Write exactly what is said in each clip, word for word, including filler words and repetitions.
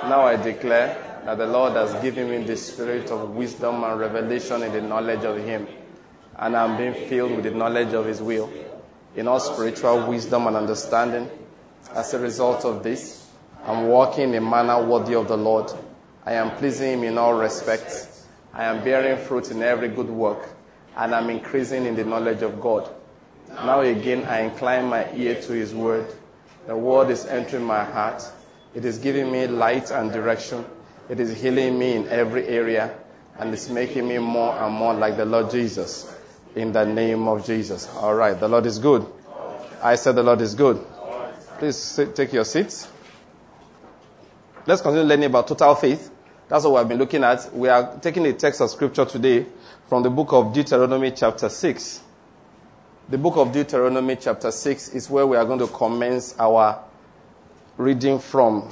Now I declare that the Lord has given me the spirit of wisdom and revelation in the knowledge of Him, and I'm being filled with the knowledge of His will, in all spiritual wisdom and understanding. As a result of this, I'm walking in a manner worthy of the Lord. I am pleasing Him in all respects. I am bearing fruit in every good work, and I'm increasing in the knowledge of God. Now again, I incline my ear to His word. The word is entering my heart. It is giving me light and direction. It is healing me in every area, and it's making me more and more like the Lord Jesus. In the name of Jesus. All right, the Lord is good. I said the Lord is good. Please sit, take your seats. Let's continue learning about total faith. That's what we've been looking at. We are taking a text of scripture today from the book of Deuteronomy chapter six. The book of Deuteronomy chapter six is where we are going to commence our reading from.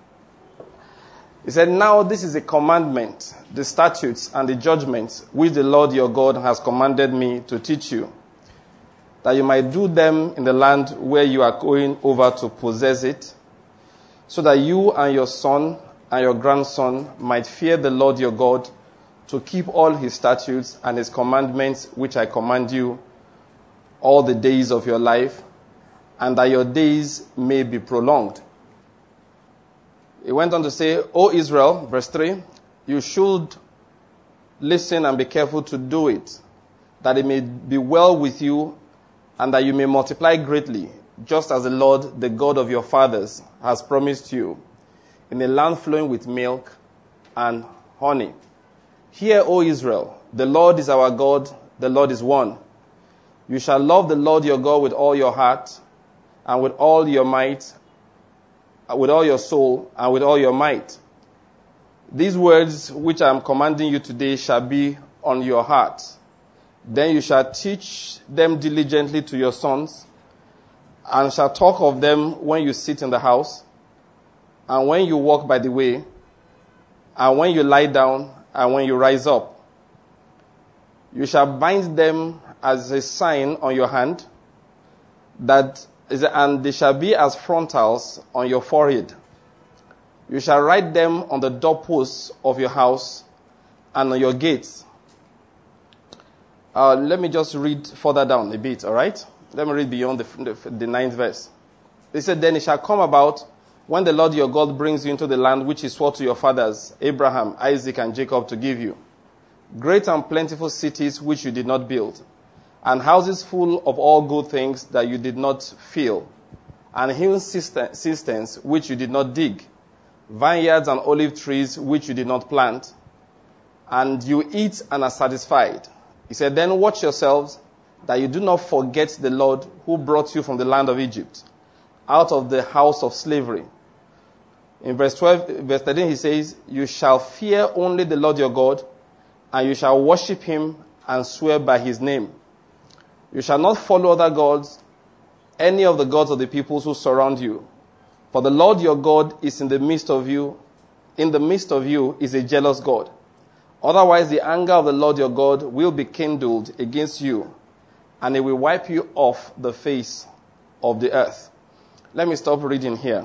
He said, "Now this is a commandment, the statutes and the judgments which the Lord your God has commanded me to teach you, that you might do them in the land where you are going over to possess it, so that you and your son and your grandson might fear the Lord your God, to keep all his statutes and his commandments which I command you all the days of your life, and that your days may be prolonged." He went on to say, "O Israel," verse three, "you should listen and be careful to do it, that it may be well with you, and that you may multiply greatly, just as the Lord, the God of your fathers, has promised you, in a land flowing with milk and honey. Hear, O Israel, the Lord is our God, the Lord is one. You shall love the Lord your God with all your heart, and with all your might, with all your soul, and with all your might. These words which I am commanding you today shall be on your heart. Then you shall teach them diligently to your sons, and shall talk of them when you sit in the house, and when you walk by the way, and when you lie down, and when you rise up. You shall bind them as a sign on your hand, that is, and they shall be as frontals on your forehead. You shall write them on the doorposts of your house and on your gates." Uh, let me just read further down a bit, all right? Let me read beyond the, the, the ninth verse. He said, "Then it shall come about, when the Lord your God brings you into the land which he swore to your fathers, Abraham, Isaac, and Jacob, to give you, great and plentiful cities which you did not build, and houses full of all good things that you did not fill, and hill cisterns which you did not dig, vineyards and olive trees which you did not plant, and you eat and are satisfied. He said, then watch yourselves, that you do not forget the Lord who brought you from the land of Egypt, out of the house of slavery." In verse twelve, verse thirteen, he says, "You shall fear only the Lord your God, and you shall worship him and swear by his name. You shall not follow other gods, any of the gods of the peoples who surround you. For the Lord your God is in the midst of you. In the midst of you is a jealous God. Otherwise the anger of the Lord your God will be kindled against you, and it will wipe you off the face of the earth." Let me stop reading here.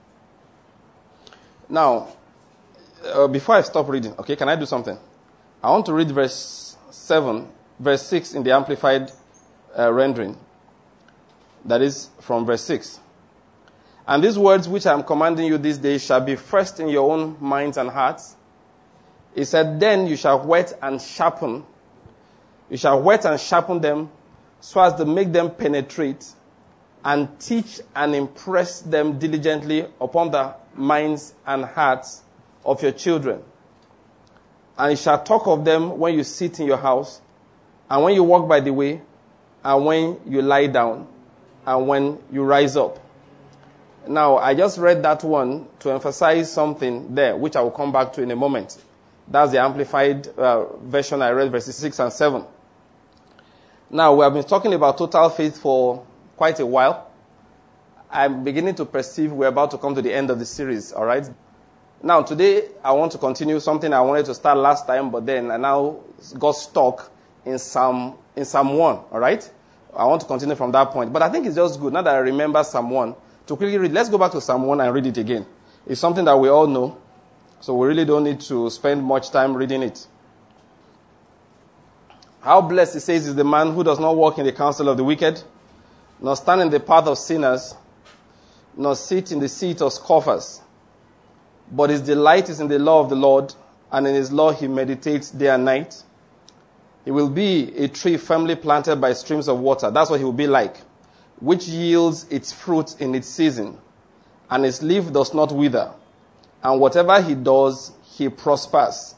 Now, uh, before I stop reading, okay, can I do something? I want to read verse seven, verse six in the Amplified Uh, rendering. That is from verse six. "And these words which I am commanding you this day shall be first in your own minds and hearts." He said, "Then you shall whet and sharpen. You shall whet and sharpen them, so as to make them penetrate, and teach and impress them diligently upon the minds and hearts of your children. And you shall talk of them when you sit in your house, and when you walk by the way, and when you lie down, and when you rise up." Now, I just read that one to emphasize something there, which I will come back to in a moment. That's the Amplified uh, version I read, verses six and seven. Now, we have been talking about total faith for quite a while. I'm beginning to perceive we're about to come to the end of the series, all right? Now, today, I want to continue something I wanted to start last time, but then I now got stuck in Psalm in Psalm one, all right? I want to continue from that point. But I think it's just good, now that I remember Psalm one, to quickly read. Let's go back to Psalm one and read it again. It's something that we all know. So we really don't need to spend much time reading it. How blessed, it says, is the man who does not walk in the counsel of the wicked, nor stand in the path of sinners, nor sit in the seat of scoffers. But his delight is in the law of the Lord, and in his law he meditates day and night. He will be a tree firmly planted by streams of water. That's what he will be like, which yields its fruit in its season, and its leaf does not wither. And whatever he does, he prospers.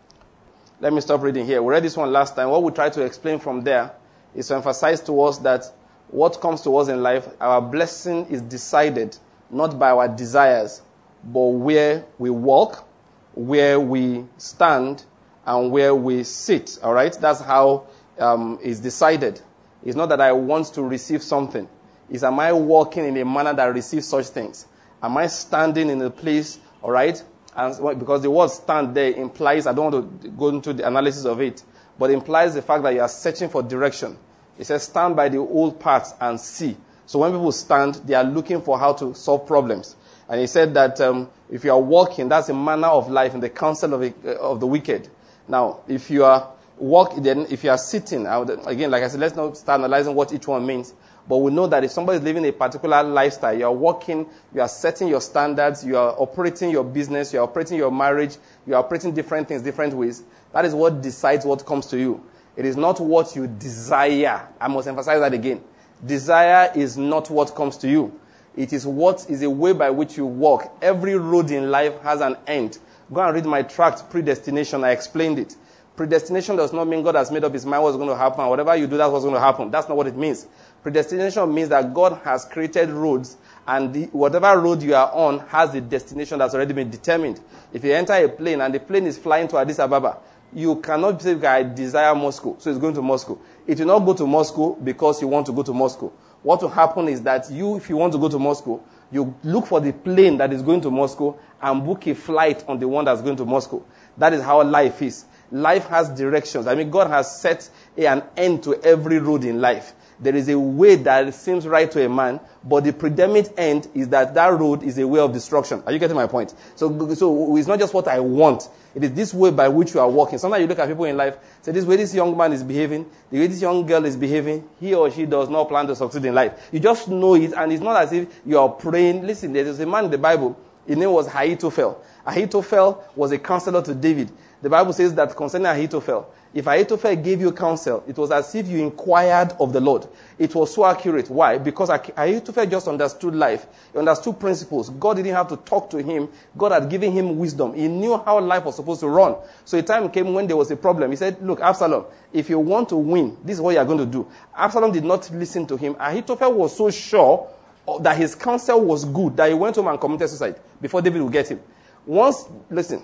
Let me stop reading here. We read this one last time. What we try to explain from there is to emphasize to us that what comes to us in life, our blessing is decided not by our desires, but where we walk, where we stand, and where we sit. All right? That's how um, it's decided. It's not that I want to receive something. It's am I walking in a manner that receives such things? Am I standing in a place, all right? And because the word stand there implies, I don't want to go into the analysis of it, but implies the fact that you are searching for direction. It says stand by the old paths and see. So when people stand, they are looking for how to solve problems. And he said that um, if you are walking, that's a manner of life in the counsel of the, uh, of the wicked. Now, if you are walking, then if you are sitting, I would, again, like I said, let's not start analyzing what each one means. But we know that if somebody is living a particular lifestyle, you are working, you are setting your standards, you are operating your business, you are operating your marriage, you are operating different things, different ways. That is what decides what comes to you. It is not what you desire. I must emphasize that again. Desire is not what comes to you. It is what is a way by which you walk. Every road in life has an end. Go and read my tract, Predestination. I explained it. Predestination does not mean God has made up his mind what's going to happen. Whatever you do, that's what's going to happen. That's not what it means. Predestination means that God has created roads, and the, whatever road you are on has a destination that's already been determined. If you enter a plane and the plane is flying to Addis Ababa, you cannot say, I desire Moscow, so it's going to Moscow. It will not go to Moscow because you want to go to Moscow. What will happen is that you, if you want to go to Moscow, you look for the plane that is going to Moscow and book a flight on the one that's going to Moscow. That is how life is. Life has directions. I mean, God has set an end to every road in life. There is a way that seems right to a man, but the predetermined end is that that road is a way of destruction. Are you getting my point? So, so it's not just what I want. It is this way by which you are walking. Sometimes you look at people in life, say this way this young man is behaving, the way this young girl is behaving, he or she does not plan to succeed in life. You just know it, and it's not as if you are praying. Listen, there is a man in the Bible, his name was Ahithophel. Ahithophel was a counselor to David. The Bible says that concerning Ahithophel, if Ahithophel gave you counsel, it was as if you inquired of the Lord. It was so accurate. Why? Because Ahithophel just understood life. He understood principles. God didn't have to talk to him. God had given him wisdom. He knew how life was supposed to run. So a time came when there was a problem. He said, look, Absalom, if you want to win, this is what you are going to do. Absalom did not listen to him. Ahithophel was so sure that his counsel was good that he went home and committed suicide before David would get him. Once, listen,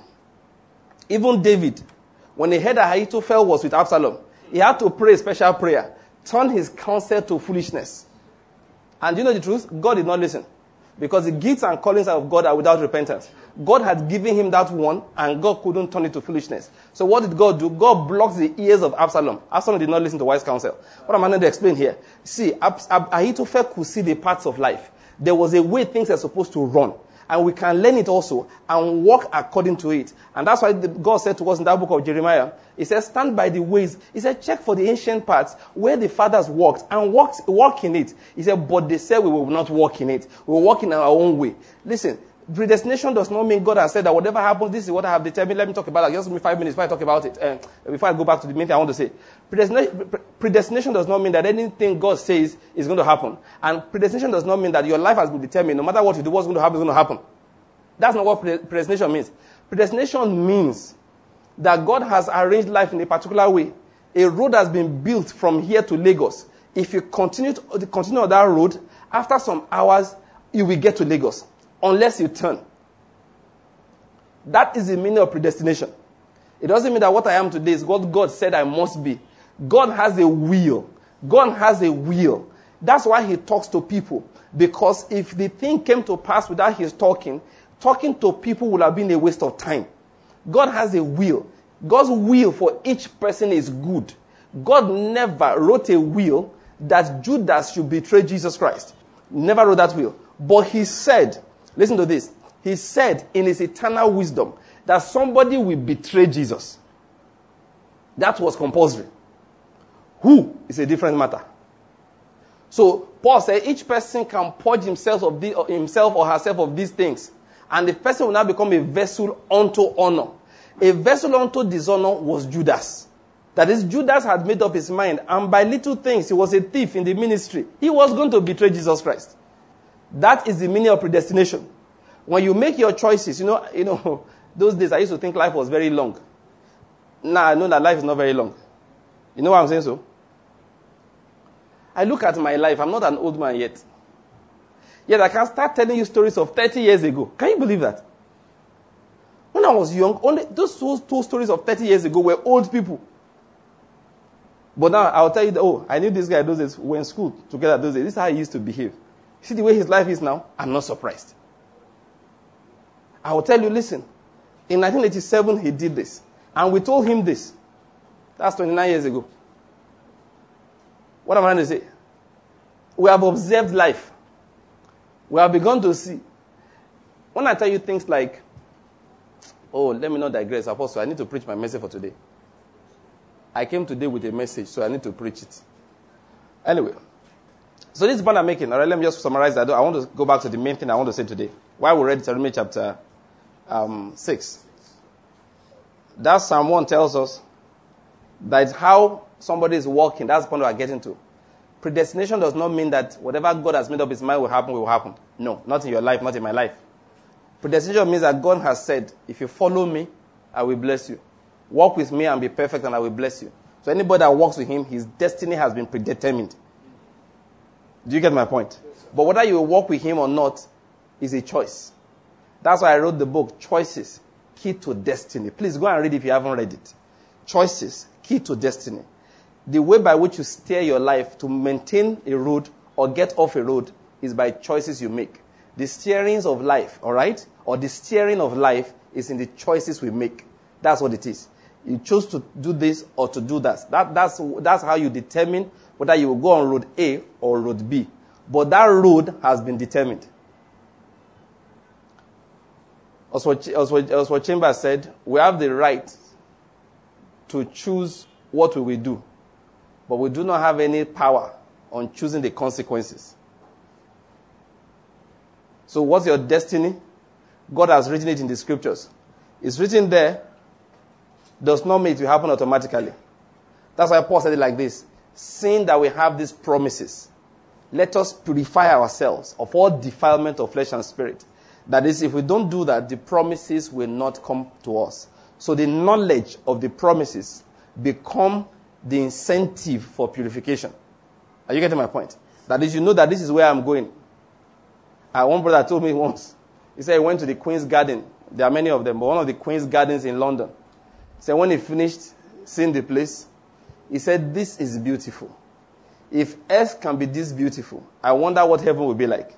even David, when he heard that Ahithophel was with Absalom, he had to pray a special prayer. Turn his counsel to foolishness. And you know the truth? God did not listen. Because the gifts and callings of God are without repentance. God had given him that one, and God couldn't turn it to foolishness. So what did God do? God blocked the ears of Absalom. Absalom did not listen to wise counsel. What am I going to explain here? See, Ahithophel could see the parts of life. There was a way things are supposed to run. And we can learn it also and walk according to it. And that's why God said to us in that book of Jeremiah, he said, stand by the ways. He said, check for the ancient paths where the fathers walked and walk, walk in it. He said, but they said we will not walk in it. We will walk in our own way. Listen, predestination does not mean God has said that whatever happens, this is what I have determined. Let me talk about it. Just give me five minutes before I talk about it. Uh, before I go back to the main thing I want to say. Predestination, predestination does not mean that anything God says is going to happen. And predestination does not mean that your life has been determined. No matter what you do, what's going to happen is going to happen. That's not what predestination means. Predestination means that God has arranged life in a particular way. A road has been built from here to Lagos. If you continue to continue on that road, after some hours, you will get to Lagos. Unless you turn. That is the meaning of predestination. It doesn't mean that what I am today is what God said I must be. God has a will. God has a will. That's why he talks to people. Because if the thing came to pass without his talking, talking to people would have been a waste of time. God has a will. God's will for each person is good. God never wrote a will that Judas should betray Jesus Christ. Never wrote that will. But he said, listen to this, he said in his eternal wisdom that somebody will betray Jesus. That was compulsory. Who is a different matter. So Paul said each person can purge himself of the, himself or herself of these things. And the person will now become a vessel unto honor. A vessel unto dishonor was Judas. That is, Judas had made up his mind, and by little things, he was a thief in the ministry. He was going to betray Jesus Christ. That is the meaning of predestination. When you make your choices, you know, you know, those days I used to think life was very long. Now I know that life is not very long. You know why I'm saying so? I look at my life. I'm not an old man yet. Yet I can start telling you stories of thirty years ago. Can you believe that? When I was young, only those two, two stories of thirty years ago were old people. But now I'll tell you, that, oh, I knew this guy those days. We were in school together those days. This is how he used to behave. See the way his life is now? I'm not surprised. I will tell you, listen. In nineteen eighty-seven, he did this. And we told him this. That's twenty-nine years ago. What am I trying to say? We have observed life. We have begun to see. When I tell you things like, oh, let me not digress, Apostle, I need to preach my message for today. I came today with a message, so I need to preach it. Anyway, so this is the point I'm making. All right, let me just summarize that. I want to go back to the main thing I want to say today. Why we read Deuteronomy chapter um, six. That Psalm one tells us that it's how somebody is walking. That's the point we're getting to. Predestination does not mean that whatever God has made up his mind will happen, will happen. No, not in your life, not in my life. Predestination means that God has said, if you follow me, I will bless you. Walk with me and be perfect and I will bless you. So anybody that walks with him, his destiny has been predetermined. Do you get my point? But whether you will walk with him or not is a choice. That's why I wrote the book, Choices, Key to Destiny. Please go and read it if you haven't read it. Choices, Key to Destiny. The way by which you steer your life to maintain a road or get off a road is by choices you make. The steerings of life, all right? Or the steering of life is in the choices we make. That's what it is. You choose to do this or to do that. that that's, that's how you determine whether you will go on road A or road B. But that road has been determined. Oswald Chambers said, we have the right to choose what we will do, but we do not have any power on choosing the consequences. So what's your destiny? God has written it in the scriptures. It's written there, does not mean it will happen automatically. That's why Paul said it like this. Seeing that we have these promises, let us purify ourselves of all defilement of flesh and spirit. That is, if we don't do that, the promises will not come to us. So the knowledge of the promises become the incentive for purification. Are you getting my point? That is, you know that this is where I'm going. Uh, one brother told me once, he said he went to the Queen's Garden. There are many of them, but one of the Queen's Gardens in London. He said when he finished seeing the place, he said, this is beautiful. If earth can be this beautiful, I wonder what heaven will be like.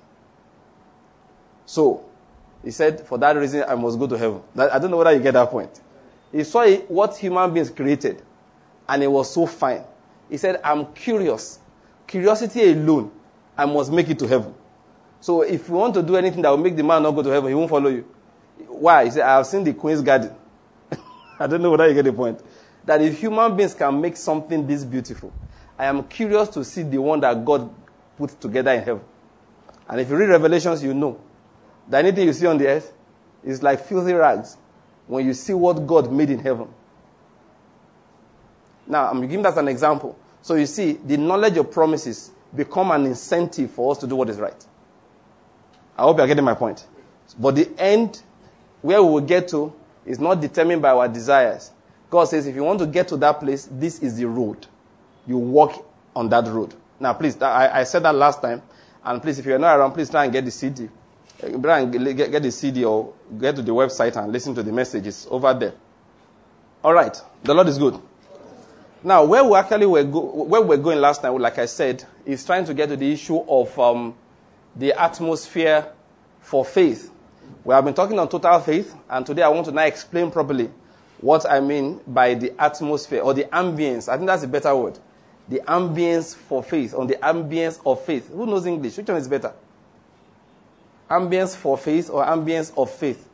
So, he said, for that reason, I must go to heaven. I don't know whether you get that point. He saw what human beings created, and it was so fine. He said, I'm curious. Curiosity alone, I must make it to heaven. So if you want to do anything that will make the man not go to heaven, he won't follow you. Why? He said, I have seen the Queen's Garden. I don't know whether you get the point. That if human beings can make something this beautiful, I am curious to see the one that God put together in heaven. And if you read Revelations, you know that anything you see on the earth is like filthy rags when you see what God made in heaven. Now, I'm giving that as an example. So you see, the knowledge of promises become an incentive for us to do what is right. I hope you're getting my point. But the end, where we will get to, is not determined by our desires. God says, if you want to get to that place, this is the road. You walk on that road. Now, please, I, I said that last time. And please, if you're not around, please try and get the C D. Brian, get, get the C D or get to the website and listen to the messages over there. All right. The Lord is good. Now, where we actually were, go, where we were going last night, like I said, is trying to get to the issue of um, the atmosphere for faith. We have been talking on total faith, and today I want to now explain properly what I mean by the atmosphere or the ambience. I think that's a better word. The ambience for faith, or the ambience of faith. Who knows English? Which one is better? Ambience for faith or ambience of faith?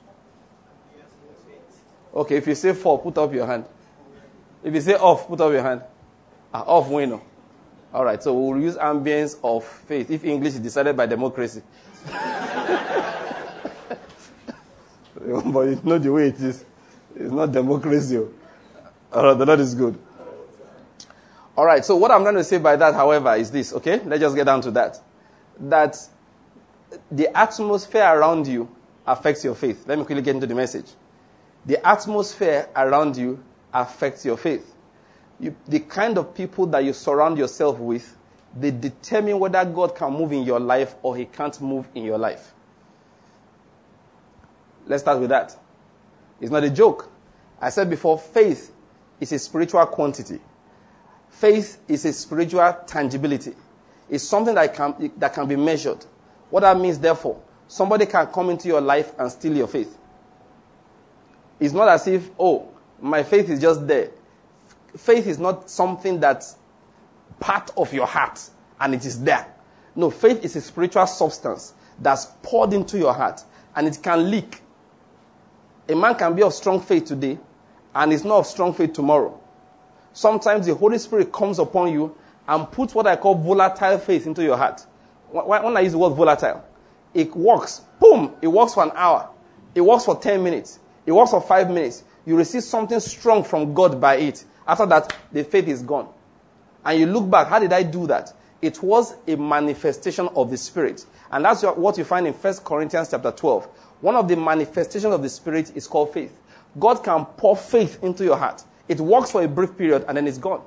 Okay, if you say for, put up your hand. If you say off, put up your hand. Ah, off, we know. All right, so we'll use ambience of faith if English is decided by democracy. But you know the way it is. It's not democracy. All right, that is good. All right, so what I'm trying to say by that, however, is this, okay? Let's just get down to that. That the atmosphere around you affects your faith. Let me quickly get into the message. The atmosphere around you affects your faith. You, the kind of people that you surround yourself with, they determine whether God can move in your life or he can't move in your life. Let's start with that. It's not a joke. I said before, faith is a spiritual quantity. Faith is a spiritual tangibility. It's something that can, that can be measured. What that means, therefore, somebody can come into your life and steal your faith. It's not as if, oh, my faith is just there. Faith is not something that's part of your heart and it is there. No, faith is a spiritual substance that's poured into your heart and it can leak. A man can be of strong faith today and is not of strong faith tomorrow. Sometimes the Holy Spirit comes upon you and puts what I call volatile faith into your heart. When I use the word volatile, it works. Boom! It works for an hour. It works for ten minutes. It works for five minutes. You receive something strong from God by it. After that, the faith is gone. And you look back, how did I do that? It was a manifestation of the Spirit. And that's what you find in First Corinthians chapter twelve. One of the manifestations of the Spirit is called faith. God can pour faith into your heart. It works for a brief period and then it's gone.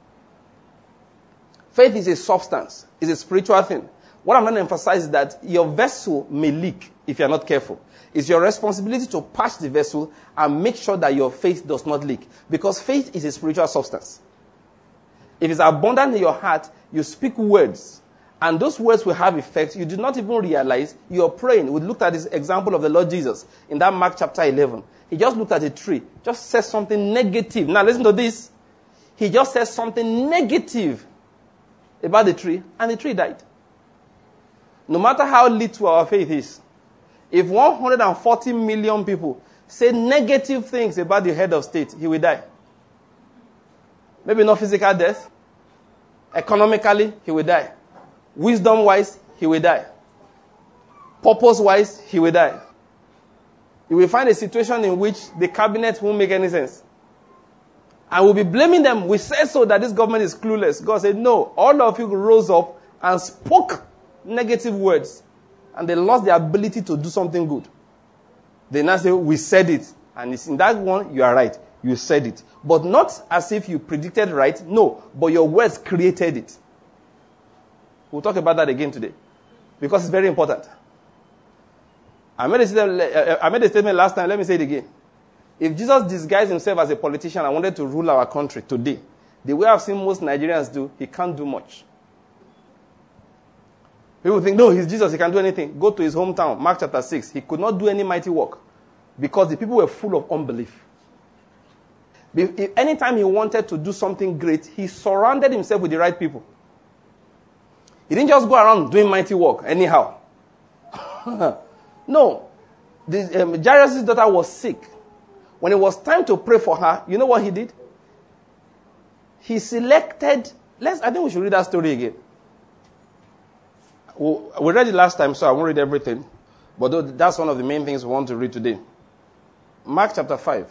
Faith is a substance. It's a spiritual thing. What I'm going to emphasize is that your vessel may leak if you're not careful. It's your responsibility to patch the vessel and make sure that your faith does not leak. Because faith is a spiritual substance. If it's abundant in your heart, you speak words. And those words will have effect. You do not even realize you're praying. We looked at this example of the Lord Jesus in that Mark chapter eleven. He just looked at a tree, just said something negative. Now listen to this. He just said something negative about the tree, and the tree died. No matter how little our faith is, if one hundred forty million people say negative things about the head of state, he will die. Maybe not physical death. Economically, he will die. Wisdom-wise, he will die. Purpose-wise, he will die. You will find a situation in which the cabinet won't make any sense. And we'll be blaming them. We say so that this government is clueless. God said, no. All of you rose up and spoke negative words. And they lost the ability to do something good. They now say, we said it. And it's in that one, you are right. You said it. But not as if you predicted right. No. But your words created it. We'll talk about that again today. Because it's very important. I made a statement, I made a statement last time. Let me say it again. If Jesus disguised himself as a politician and wanted to rule our country today, the way I've seen most Nigerians do, he can't do much. People think, no, he's Jesus, he can't do anything. Go to his hometown, Mark chapter six. He could not do any mighty work because the people were full of unbelief. If, anytime he wanted to do something great, he surrounded himself with the right people. He didn't just go around doing mighty work anyhow. No. The, um, Jairus' daughter was sick. When it was time to pray for her, you know what he did? He selected, let's, I think we should read that story again. We, we read it last time, so I won't read everything. But that's one of the main things we want to read today. Mark chapter five.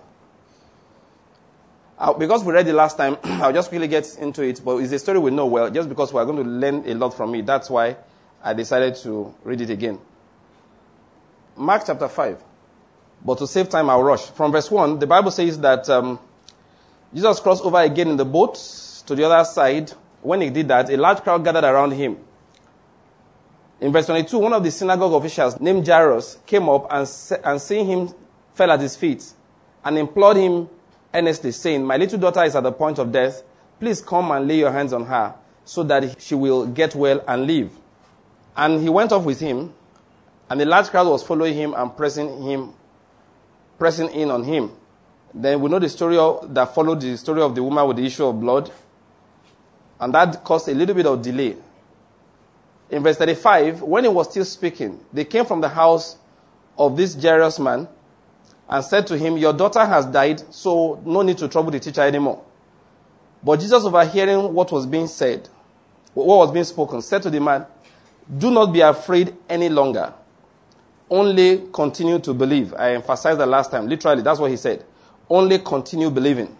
Uh, because we read it last time, I'll just quickly get into it. But it's a story we know well, just because we're going to learn a lot from it. That's why I decided to read it again. Mark chapter five. But to save time, I'll rush. From verse one, the Bible says that um, Jesus crossed over again in the boat to the other side. When he did that, a large crowd gathered around him. In verse twenty-two, one of the synagogue officials named Jairus came up and, and seeing him, fell at his feet and implored him earnestly, saying, my little daughter is at the point of death. Please come and lay your hands on her so that she will get well and live. And he went off with him, and the large crowd was following him and pressing him, pressing in on him. Then we know the story of, that followed the story of the woman with the issue of blood. And that caused a little bit of delay. In verse thirty-five, when he was still speaking, they came from the house of this Jairus man and said to him, your daughter has died, so no need to trouble the teacher anymore. But Jesus, overhearing what was being said, what was being spoken, said to the man, do not be afraid any longer. Only continue to believe. I emphasized that last time. Literally, that's what he said. Only continue believing.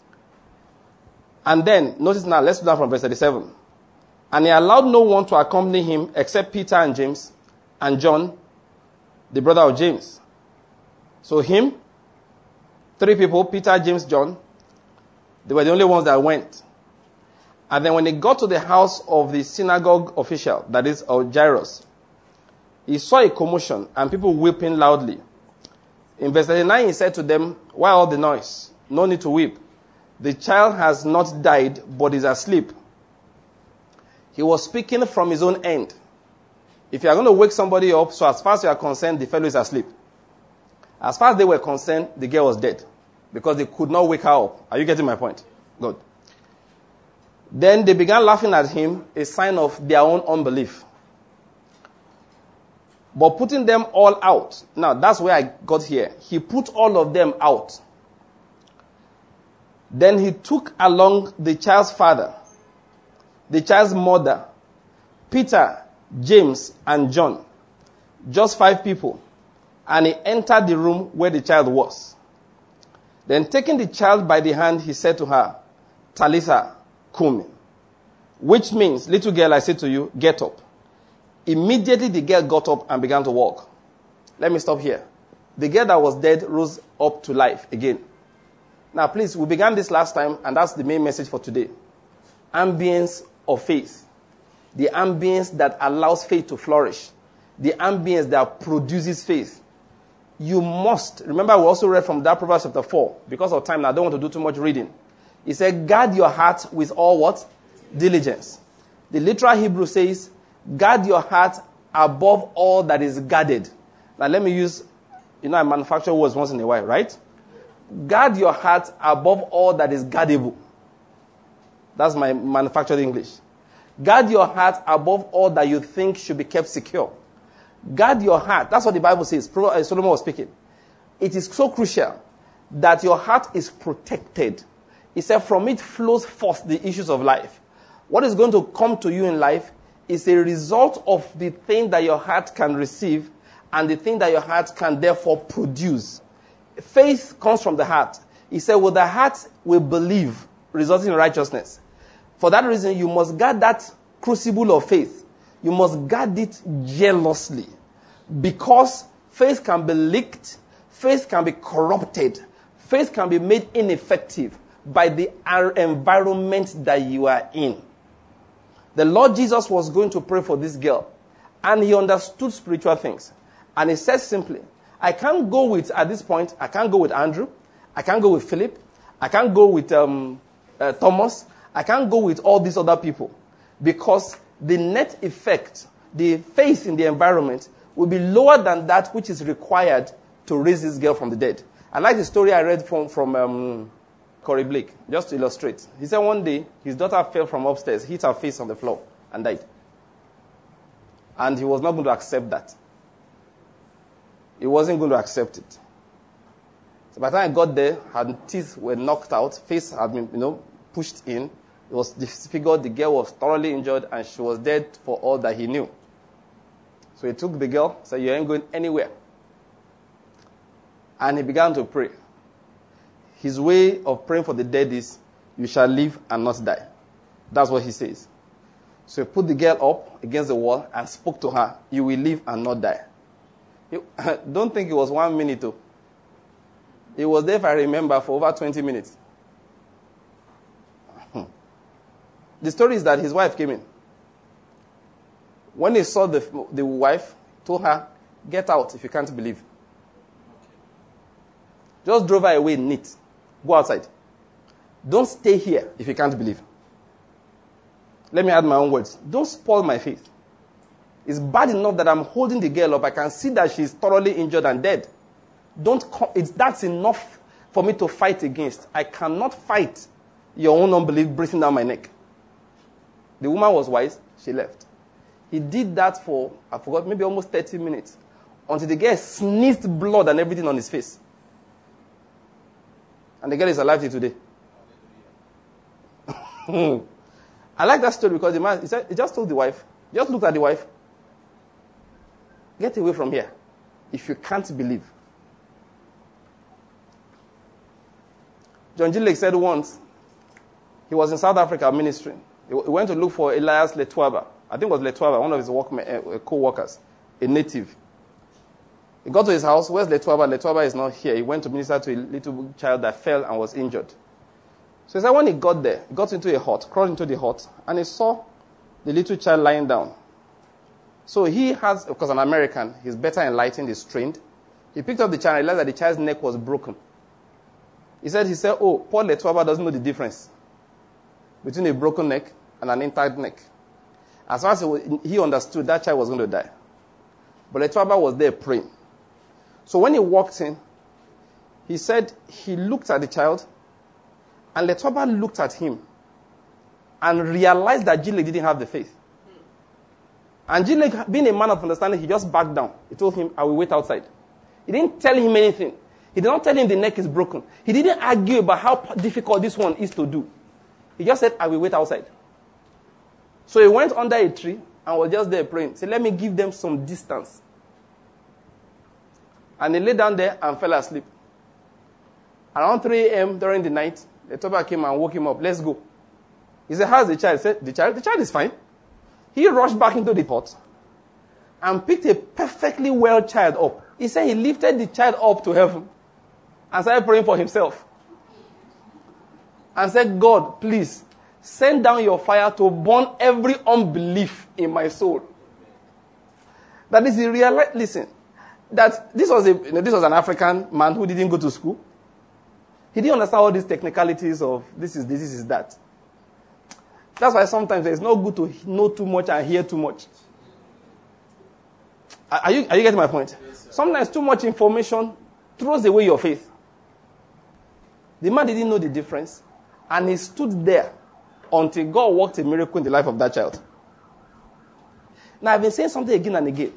And then, notice now, let's start from verse thirty-seven. And he allowed no one to accompany him except Peter and James and John, the brother of James. So him, three people, Peter, James, John, they were the only ones that went. And then when they got to the house of the synagogue official, that is, of Jairus, he saw a commotion and people weeping loudly. In verse thirty-nine, he said to them, why all the noise? No need to weep. The child has not died, but is asleep. He was speaking from his own end. If you are going to wake somebody up, so as far as you are concerned, the fellow is asleep. As far as they were concerned, the girl was dead. Because they could not wake her up. Are you getting my point? Good. Then they began laughing at him, a sign of their own unbelief. But putting them all out. Now, that's where I got here. He put all of them out. Then he took along the child's father, the child's mother, Peter, James, and John. Just five people. And he entered the room where the child was. Then taking the child by the hand, he said to her, Talitha Kumi, which means, little girl, I say to you, get up. Immediately the girl got up and began to walk. Let me stop here. The girl that was dead rose up to life again. Now, please, we began this last time, and that's the main message for today. Ambience of faith. The ambience that allows faith to flourish. The ambience that produces faith. You must, remember we also read from that Proverbs chapter four. Because of time, now I don't want to do too much reading. He said, guard your heart with all what? Diligence. The literal Hebrew says, guard your heart above all that is guarded. Now let me use, you know, I manufacture words once in a while, right? Guard your heart above all that is guardable. That's my manufactured English. Guard your heart above all that you think should be kept secure. Guard your heart. That's what the Bible says. Solomon was speaking. It is so crucial that your heart is protected. He said from it flows forth the issues of life. What is going to come to you in life is a result of the thing that your heart can receive and the thing that your heart can therefore produce. Faith comes from the heart. He said, well, the heart will believe, resulting in righteousness. For that reason, you must guard that crucible of faith. You must guard it jealously. Because faith can be leaked, faith can be corrupted, faith can be made ineffective by the environment that you are in. The Lord Jesus was going to pray for this girl, and he understood spiritual things. And he said simply, I can't go with, at this point, I can't go with Andrew, I can't go with Philip, I can't go with um, uh, Thomas, I can't go with all these other people. Because the net effect, the faith in the environment, will be lower than that which is required to raise this girl from the dead. I like the story I read from, from um, Corey Blake, just to illustrate. He said one day, his daughter fell from upstairs, hit her face on the floor, and died. And he was not going to accept that. He wasn't going to accept it. So by the time I got there, her teeth were knocked out, face had been, you know, pushed in. It was disfigured, the girl was thoroughly injured, and she was dead for all that he knew. So he took the girl, said, you ain't going anywhere. And he began to pray. His way of praying for the dead is, you shall live and not die. That's what he says. So he put the girl up against the wall and spoke to her, you will live and not die. You, don't think it was one minute. Though. He was there, if I remember, for over twenty minutes. The story is that his wife came in. When he saw the, the wife, told her, get out if you can't believe. Just drove her away neat. Go outside. Don't stay here if you can't believe. Let me add my own words. Don't spoil my faith. It's bad enough that I'm holding the girl up. I can see that she's thoroughly injured and dead. Don't. It's, that's enough for me to fight against. I cannot fight your own unbelief breathing down my neck. The woman was wise. She left. He did that for, I forgot, maybe almost thirty minutes. Until the guy sneezed blood and everything on his face. And the girl is alive till today. I like that story because the man, he, said, he just told the wife, just looked at the wife. Get away from here if you can't believe. John G. Lake said once, he was in South Africa ministering. He went to look for Elias Letwaba. I think it was Letwaba, one of his workmen, uh, co-workers, a native. He got to his house. Where's Letwaba? Letwaba is not here. He went to minister to a little child that fell and was injured. So he said when he got there, he got into a hut, crawled into the hut, and he saw the little child lying down. So he has, of course, an American, he's better enlightened, he's trained. He picked up the child and realized that the child's neck was broken. He said, he said, oh, Paul Letwaba doesn't know the difference between a broken neck and an intact neck. As far as he understood, that child was going to die. But Letwaba was there praying. So when he walked in, he said he looked at the child, and Letwaba looked at him and realized that G. Lake didn't have the faith. And G. Lake, being a man of understanding, he just backed down. He told him, I will wait outside. He didn't tell him anything. He did not tell him the neck is broken. He didn't argue about how difficult this one is to do. He just said, I will wait outside. So he went under a tree and was just there praying. He said, let me give them some distance. And he lay down there and fell asleep. Around three a.m. during the night, the Letwaba came and woke him up. Let's go. He said, how's the child? He said, the child? The child is fine. He rushed back into the pot and picked a perfectly well child up. He said he lifted the child up to heaven and started praying for himself. And said, God, please, send down your fire to burn every unbelief in my soul. That is the real, listen, that this was, a, you know, this was an African man who didn't go to school. He didn't understand all these technicalities of this is this, this is that. That's why sometimes it's not good to know too much and hear too much. Are you, are you getting my point? Yes, sometimes too much information throws away your faith. The man didn't know the difference, and he stood there until God worked a miracle in the life of that child. Now, I've been saying something again and again.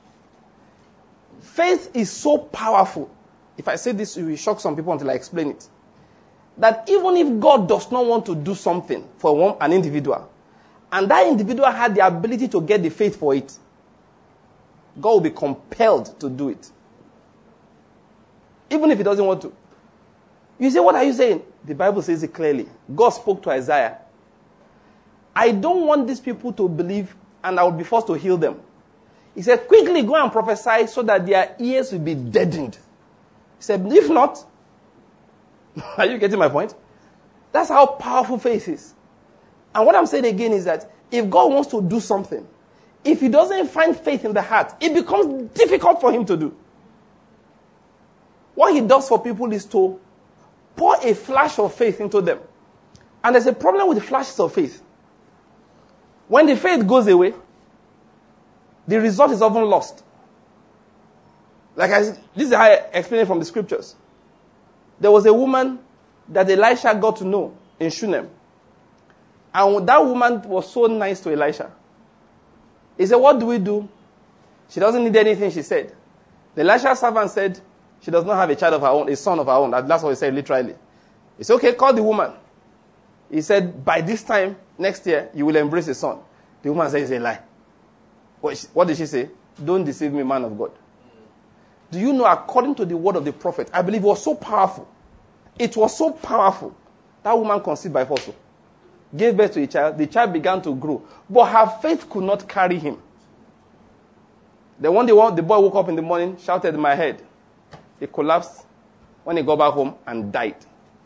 Faith is so powerful. If I say this, it will shock some people until I explain it. That even if God does not want to do something for one, an individual, and that individual had the ability to get the faith for it, God will be compelled to do it. Even if he doesn't want to. You say, what are you saying? The Bible says it clearly. God spoke to Isaiah. I don't want these people to believe, and I will be forced to heal them. He said, quickly go and prophesy so that their ears will be deadened. He said, if not, are you getting my point? That's how powerful faith is. And what I'm saying again is that if God wants to do something, if he doesn't find faith in the heart, it becomes difficult for him to do. What he does for people is to pour a flash of faith into them. And there's a problem with the flashes of faith. When the faith goes away, the result is often lost. Like I, this is how I explain it from the scriptures. There was a woman that Elisha got to know in Shunem. And that woman was so nice to Elisha. He said, what do we do? She doesn't need anything, she said. The Elisha servant said, she does not have a child of her own, a son of her own. That's what he said literally. He said, okay, call the woman. He said, by this time, next year, you will embrace a son. The woman said, it's a lie. What did she say? Don't deceive me, man of God. Do you know, according to the word of the prophet, I believe it was so powerful. It was so powerful. That woman conceived by force. Gave birth to a child. The child began to grow. But her faith could not carry him. Then one day, the boy woke up in the morning, shouted in my head. He collapsed when he got back home and died.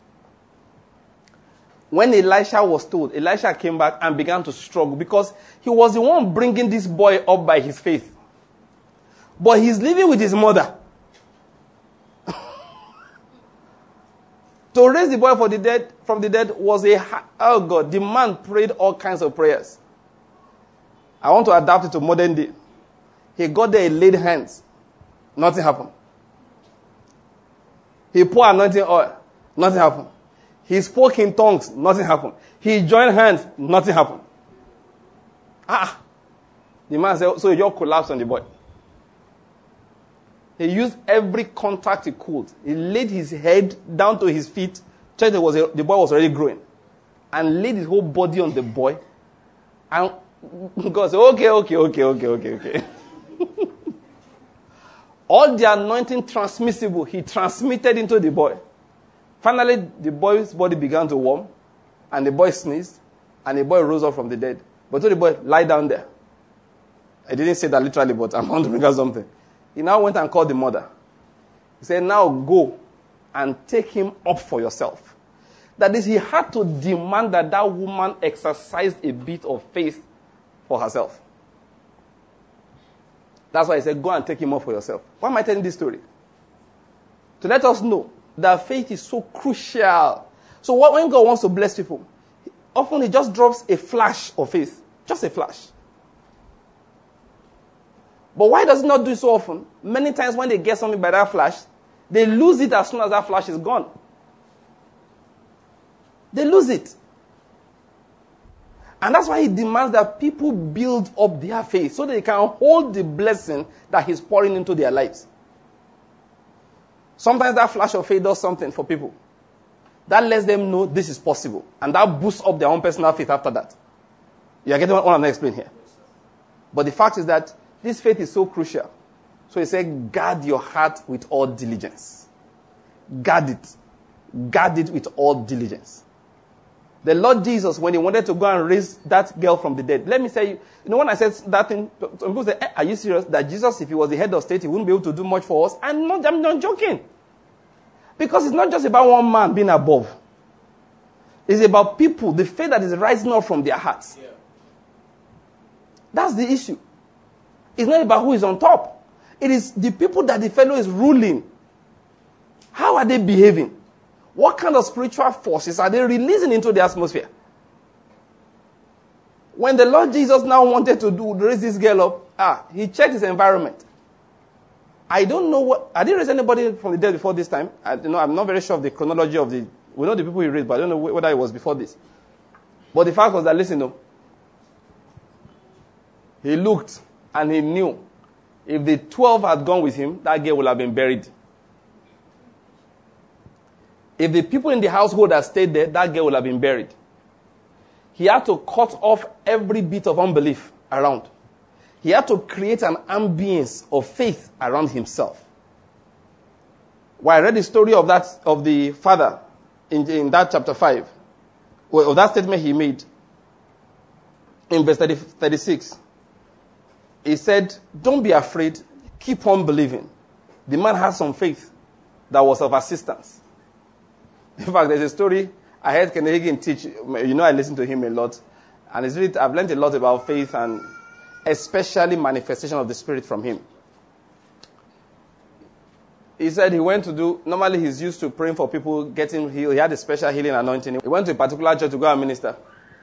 When Elisha was told, Elisha came back and began to struggle because he was the one bringing this boy up by his faith. But he's living with his mother. To raise the boy for the dead, from the dead was a, oh God, the man prayed all kinds of prayers. I want to adapt it to modern day. He got there, he laid hands. Nothing happened. He poured anointing oil. Nothing happened. He spoke in tongues. Nothing happened. He joined hands. Nothing happened. Ah. The man said, so he just collapsed on the boy. He used every contact he could. He laid his head down to his feet, checked it was a, the boy was already growing, and laid his whole body on the boy. And God said, okay, okay, okay, okay, okay, okay. All the anointing transmissible, he transmitted into the boy. Finally, the boy's body began to warm, and the boy sneezed, and the boy rose up from the dead. But told the boy, lie down there. I didn't say that literally, but I'm going to bring out something. He now went and called the mother. He said, now go and take him up for yourself. That is, he had to demand that that woman exercised a bit of faith for herself. That's why he said, go and take him up for yourself. Why am I telling this story? To let us know that faith is so crucial. So what, when God wants to bless people, often he just drops a flash of faith. Just a flash. But why does he not do it so often? Many times when they get something by that flash, they lose it as soon as that flash is gone. They lose it. And that's why he demands that people build up their faith so they can hold the blessing that he's pouring into their lives. Sometimes that flash of faith does something for people. That lets them know this is possible. And that boosts up their own personal faith after that. You are getting what I'm explaining here? But the fact is that this faith is so crucial. So he said, guard your heart with all diligence. Guard it. Guard it with all diligence. The Lord Jesus, when he wanted to go and raise that girl from the dead, let me say, you know, when I said that thing, some people say, eh, are you serious? That Jesus, if he was the head of state, he wouldn't be able to do much for us? I'm not, I'm not joking. Because it's not just about one man being above. It's about people, the faith that is rising up from their hearts. Yeah. That's the issue. It's not about who is on top. It is the people that the fellow is ruling. How are they behaving? What kind of spiritual forces are they releasing into the atmosphere? When the Lord Jesus now wanted to do raise this girl up, ah, he checked his environment. I don't know what, I didn't raise anybody from the dead before this time. I, you know, I'm not very sure of the chronology of the, we know the people he raised, but I don't know whether it was before this. But the fact was that, listen, no, he looked and he knew if the twelve had gone with him, that girl would have been buried. If the people in the household had stayed there, that girl would have been buried. He had to cut off every bit of unbelief around. He had to create an ambience of faith around himself. Well, I read the story of that of the father in, in that chapter five. Well, of that statement he made in verse thirty, thirty-six. He said, don't be afraid, keep on believing. The man had some faith that was of assistance. In fact, there's a story I heard Kenneth Hagin teach. You know, I listen to him a lot. And it's really, I've learned a lot about faith and especially manifestation of the Spirit from him. He said he went to do, normally he's used to praying for people getting healed. He had a special healing anointing. He went to a particular church to go and minister.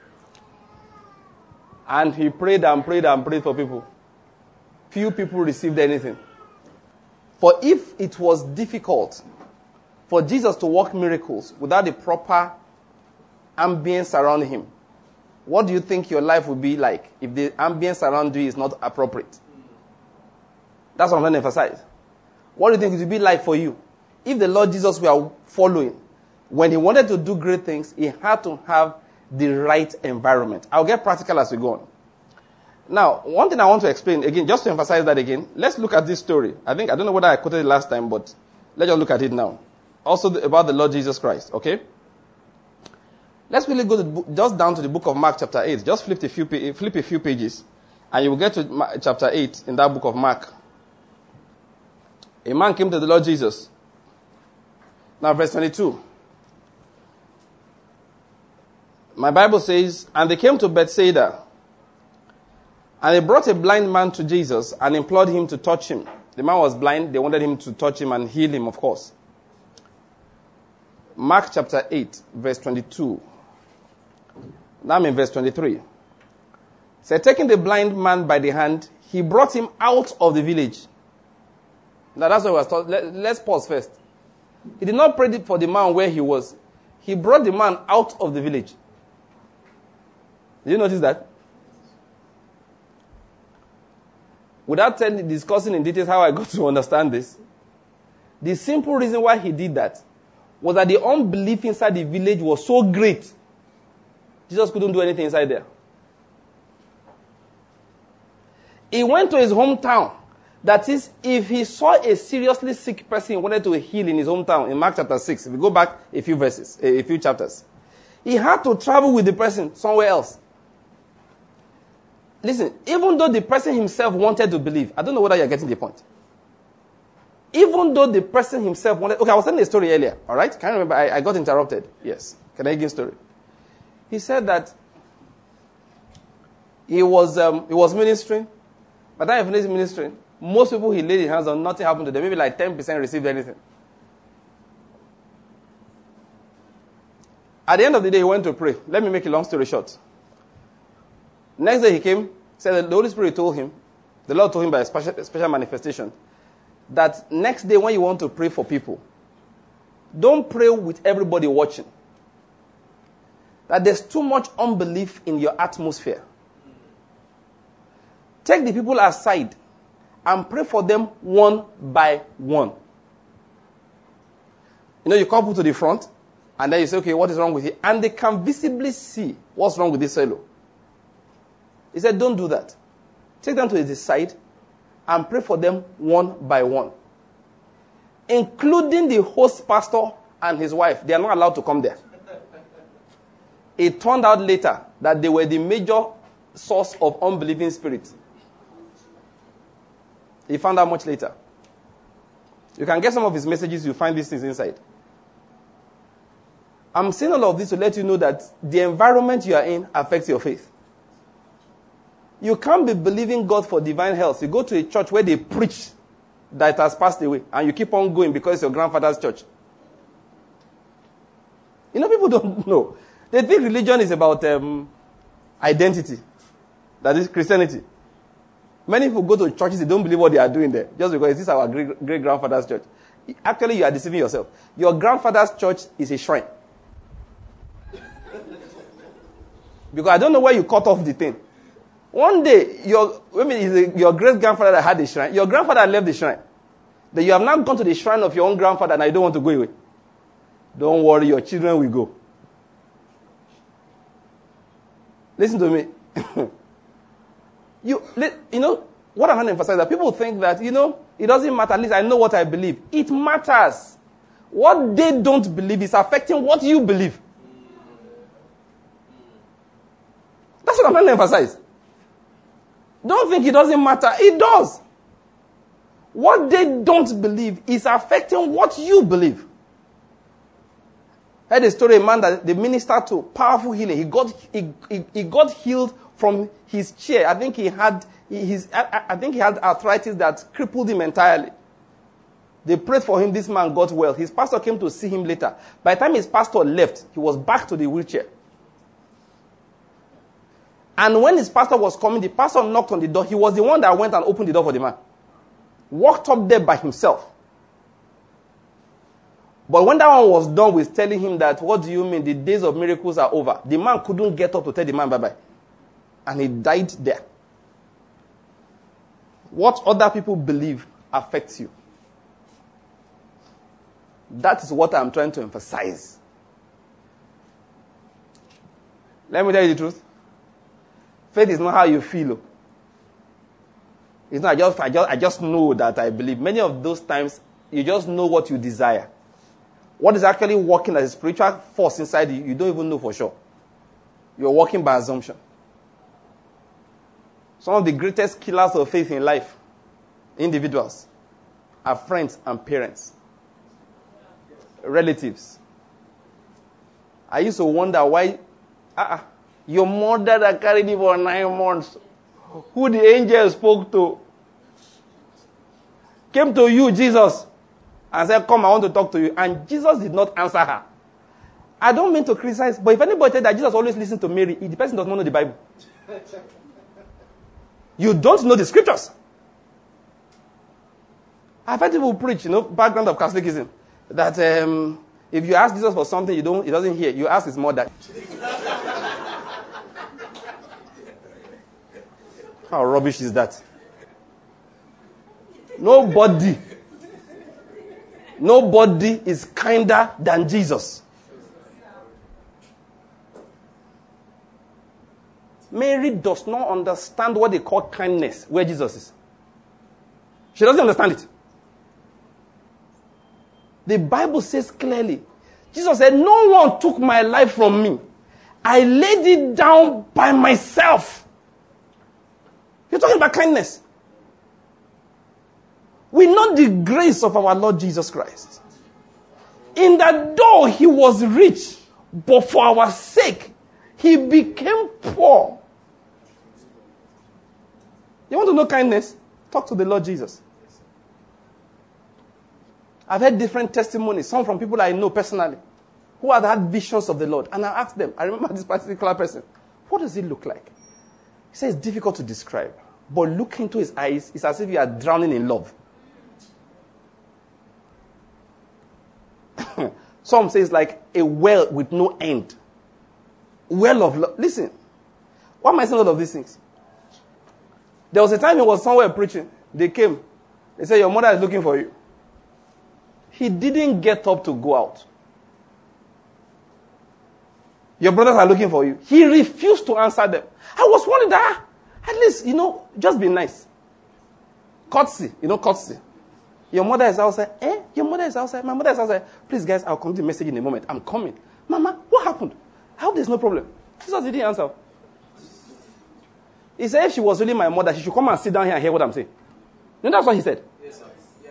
And he prayed and prayed and prayed for people. Few people received anything. For if it was difficult for Jesus to work miracles without the proper ambience around him, what do you think your life would be like if the ambience around you is not appropriate? That's what I'm trying to emphasize. What do you think it would be like for you if the Lord Jesus were following? When he wanted to do great things, he had to have the right environment. I'll get practical as we go on. Now, one thing I want to explain, again, just to emphasize that again, let's look at this story. I think, I don't know whether I quoted it last time, but let's just look at it now. Also about the Lord Jesus Christ, okay? Let's really go to the book, just down to the book of Mark chapter eight. Just flip a few, flip a few pages, and you will get to chapter eight in that book of Mark. A man came to the Lord Jesus. Now, verse twenty-two. My Bible says, and they came to Bethsaida, and they brought a blind man to Jesus and implored him to touch him. The man was blind. They wanted him to touch him and heal him, of course. Mark chapter eight, verse twenty-two. Now I'm in verse twenty-three. So taking the blind man by the hand, he brought him out of the village. Now that's what I was taught. Let, let's pause first. He did not pray for the man where he was. He brought the man out of the village. Did you notice that? without telling, discussing in details how I got to understand this, the simple reason why he did that was that the unbelief inside the village was so great, Jesus couldn't do anything inside there. He went to his hometown. That is, if he saw a seriously sick person he wanted to heal in his hometown, in Mark chapter six, if we go back a few verses, a few chapters, he had to travel with the person somewhere else. Listen, even though the person himself wanted to believe, I don't know whether you're getting the point. Even though the person himself wanted, okay, I was telling a story earlier, all right? Can you remember? I, I got interrupted. Yes. Can I give a story? He said that he was um, he was ministering. By the time he finished ministering, most people he laid his hands on, nothing happened to them. Maybe like ten percent received anything. At the end of the day, he went to pray. Let me make a long story short. Next day he came, said that the Holy Spirit told him, the Lord told him by a special, a special manifestation, that next day when you want to pray for people, don't pray with everybody watching. That there's too much unbelief in your atmosphere. Take the people aside and pray for them one by one. You know, you call people to the front, and then you say, okay, what is wrong with you? And they can visibly see what's wrong with this fellow. He said, don't do that. Take them to the side and pray for them one by one. Including the host pastor and his wife. They are not allowed to come there. It turned out later that they were the major source of unbelieving spirits. He found out much later. You can get some of his messages, you find these things inside. I'm saying all of this to let you know that the environment you are in affects your faith. You can't be believing God for divine health. You go to a church where they preach that it has passed away, and you keep on going because it's your grandfather's church. You know, people don't know. They think religion is about um, identity. That is Christianity. Many people go to churches, they don't believe what they are doing there, just because this is our great, great grandfather's church. Actually, you are deceiving yourself. Your grandfather's church is a shrine. Because I don't know where you cut off the thing. One day, your, I mean, your great grandfather that had the shrine, your grandfather left the shrine. Then you have now gone to the shrine of your own grandfather and I don't want to go away. Don't worry, your children will go. Listen to me. you, you know, what I'm trying to emphasize that people think that, you know, it doesn't matter, at least I know what I believe. It matters. What they don't believe is affecting what you believe. That's what I'm trying to emphasize. Don't think it doesn't matter. It does. What they don't believe is affecting what you believe. I heard a story of a man that they ministered to, powerful healing. He got he, he, he got healed from his chair. I think he had his I, I think he had arthritis that crippled him entirely. They prayed for him. This man got well. His pastor came to see him later. By the time his pastor left, he was back to the wheelchair. And when his pastor was coming, the pastor knocked on the door. He was the one that went and opened the door for the man. Walked up there by himself. But when that one was done with telling him that, what do you mean, the days of miracles are over, the man couldn't get up to tell the man bye-bye. And he died there. What other people believe affects you. That is what I'm trying to emphasize. Let me tell you the truth. Faith is not how you feel. It's not I just, I just I just know that I believe. Many of those times, you just know what you desire. What is actually working as a spiritual force inside you, you don't even know for sure. You're working by assumption. Some of the greatest killers of faith in life, individuals, are friends and parents. Relatives. I used to wonder why uh-uh, your mother that carried you for nine months, who the angel spoke to, came to you, Jesus, and said, come, I want to talk to you. And Jesus did not answer her. I don't mean to criticize, but if anybody said that Jesus always listened to Mary, the person does not know the Bible. You don't know the scriptures. I've heard people preach, you know, background of Catholicism, that um, if you ask Jesus for something, you don't, he doesn't hear. You ask his mother. How rubbish is that? Nobody. Nobody is kinder than Jesus. Mary does not understand what they call kindness, where Jesus is. She doesn't understand it. The Bible says clearly, Jesus said, no one took my life from me. I laid it down by myself. You're talking about kindness. We know the grace of our Lord Jesus Christ. In that though he was rich, but for our sake, he became poor. You want to know kindness? Talk to the Lord Jesus. I've heard different testimonies, some from people I know personally, who have had visions of the Lord. And I asked them, I remember this particular person, what does it look like? He says it's difficult to describe. But look into his eyes, it's as if you are drowning in love. Some say it's like a well with no end. Well of love. Listen, why am I saying all of these things? There was a time he was somewhere preaching. They came. They said, your mother is looking for you. He didn't get up to go out. Your brothers are looking for you. He refused to answer them. I was wondering that, at least, you know, just be nice. Courtesy, you know, courtesy. Your mother is outside. Eh? Your mother is outside. My mother is outside. Please, guys, I'll come to the message in a moment. I'm coming. Mama, what happened? I hope there's no problem. Jesus didn't answer. He said if she was really my mother, she should come and sit down here and hear what I'm saying. You know, that's what he said. Yes, sir. Yeah.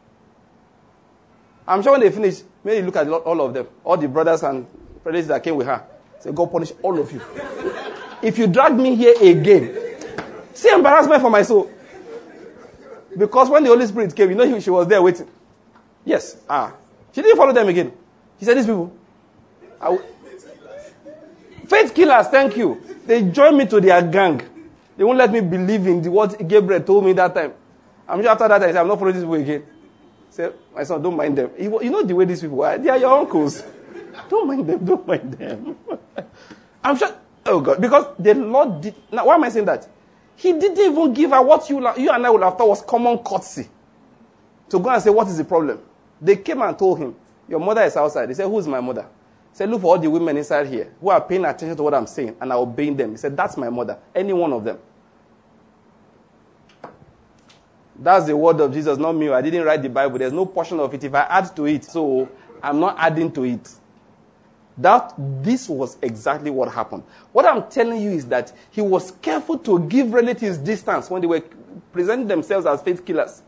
I'm sure when they finish, maybe look at all of them, all the brothers and brothers that came with her. Say, God punish all of you. If you drag me here again, see embarrassment for my soul. Because when the Holy Spirit came, you know she was there waiting. Yes. Ah. She didn't follow them again. She said, these people. I w- Faith killers, thank you. They joined me to their gang. They won't let me believe in the, what Gabriel told me that time. I'm sure after that I said, I'm not following these people again. I said, my son, don't mind them. You know the way these people are. They are your uncles. Don't mind them. Don't mind them. I'm sure. Oh God. Because the Lord did. Now, why am I saying that? He didn't even give her what you, you and I would have thought was common courtesy. To go and say, what is the problem? They came and told him, your mother is outside. He said, who is my mother? He said, look for all the women inside here who are paying attention to what I'm saying and are obeying them. He said, that's my mother. Any one of them. That's the word of Jesus, not me. I didn't write the Bible. There's no portion of it. If I add to it, so I'm not adding to it. That this was exactly what happened. What I'm telling you is that he was careful to give relatives distance when they were presenting themselves as faith killers.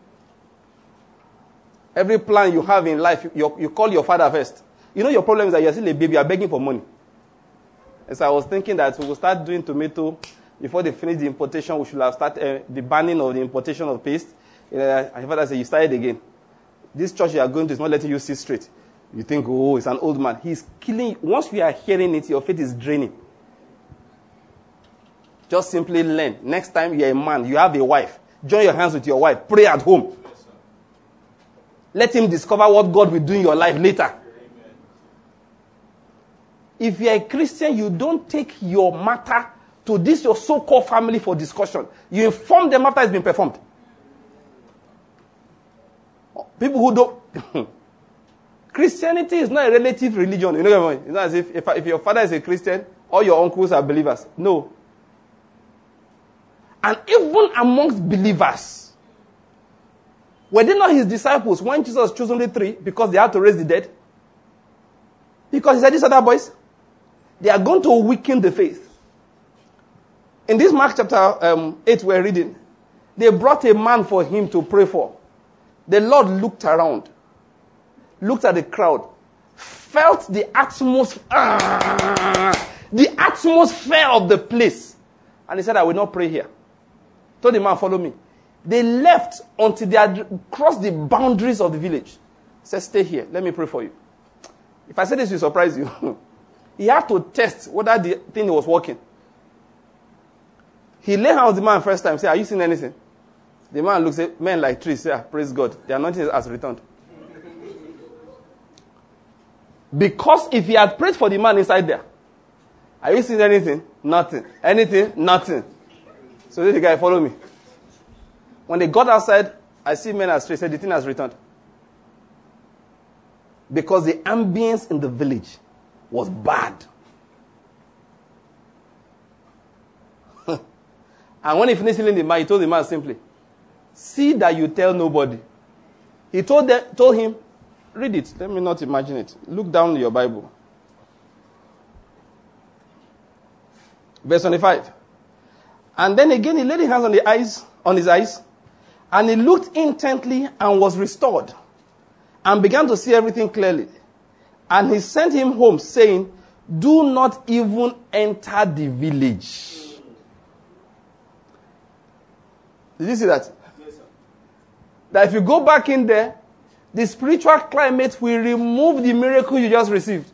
Every plan you have in life, you, you call your father first. You know your problem is that you're still a baby, you're begging for money. And so I was thinking that we will start doing tomato before they finish the importation. We should have started uh, the banning of the importation of paste. Uh, and your father said, you started again. This church you are going to is not letting you see straight. You think, oh, it's an old man. He's killing you. Once you are hearing it, your faith is draining. Just simply learn. Next time you're a man, you have a wife. Join your hands with your wife. Pray at home. Let him discover what God will do in your life later. If you're a Christian, you don't take your matter to this your so-called family for discussion. You inform them after it's been performed. People who don't... Christianity is not a relative religion. You know what I mean? It's not as if, if if your father is a Christian, all your uncles are believers. No. And even amongst believers, were they not his disciples when Jesus chose only three because they had to raise the dead? Because he said, these other boys, they are going to weaken the faith. In this Mark chapter um, eight we're reading, they brought a man for him to pray for. The Lord looked around, looked at the crowd, felt the atmosphere, ah, the atmosphere of the place. And he said, I will not pray here. Told the man, follow me. They left until they had crossed the boundaries of the village. He said, stay here. Let me pray for you. If I say this, will surprise you. He had to test whether the thing was working. He lay hands on the man first time. Say, are you seeing anything? The man looks at men like trees. Say, ah, praise God. The anointing has returned. Because if he had prayed for the man inside there, are you seeing anything? Nothing. Anything? Nothing. So the guy, follow me. When they got outside, I see men astray. Said the thing has returned. Because the ambience in the village was bad. And when he finished healing the man, he told the man simply, see that you tell nobody. He told them, told him, read it. Let me not imagine it. Look down in your Bible. Verse twenty-five. And then again he laid his hands on the eyes, on his eyes, and he looked intently and was restored, and began to see everything clearly. And he sent him home, saying, do not even enter the village. Did you see that? Yes, sir. That if you go back in there, the spiritual climate will remove the miracle you just received.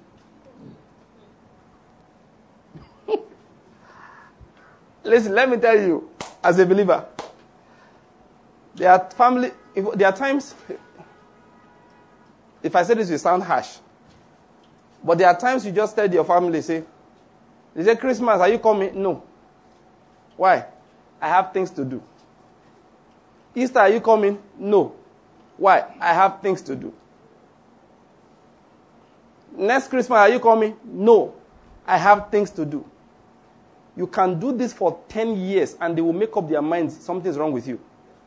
Listen, let me tell you, as a believer, there are family, if, there are times, if I say this, will sound harsh, but there are times you just tell your family, say, they say, Christmas, are you coming? No. Why? I have things to do. Easter, are you coming? No. Why? I have things to do. Next Christmas, are you coming? No. I have things to do. You can do this for ten years and they will make up their minds something's wrong with you.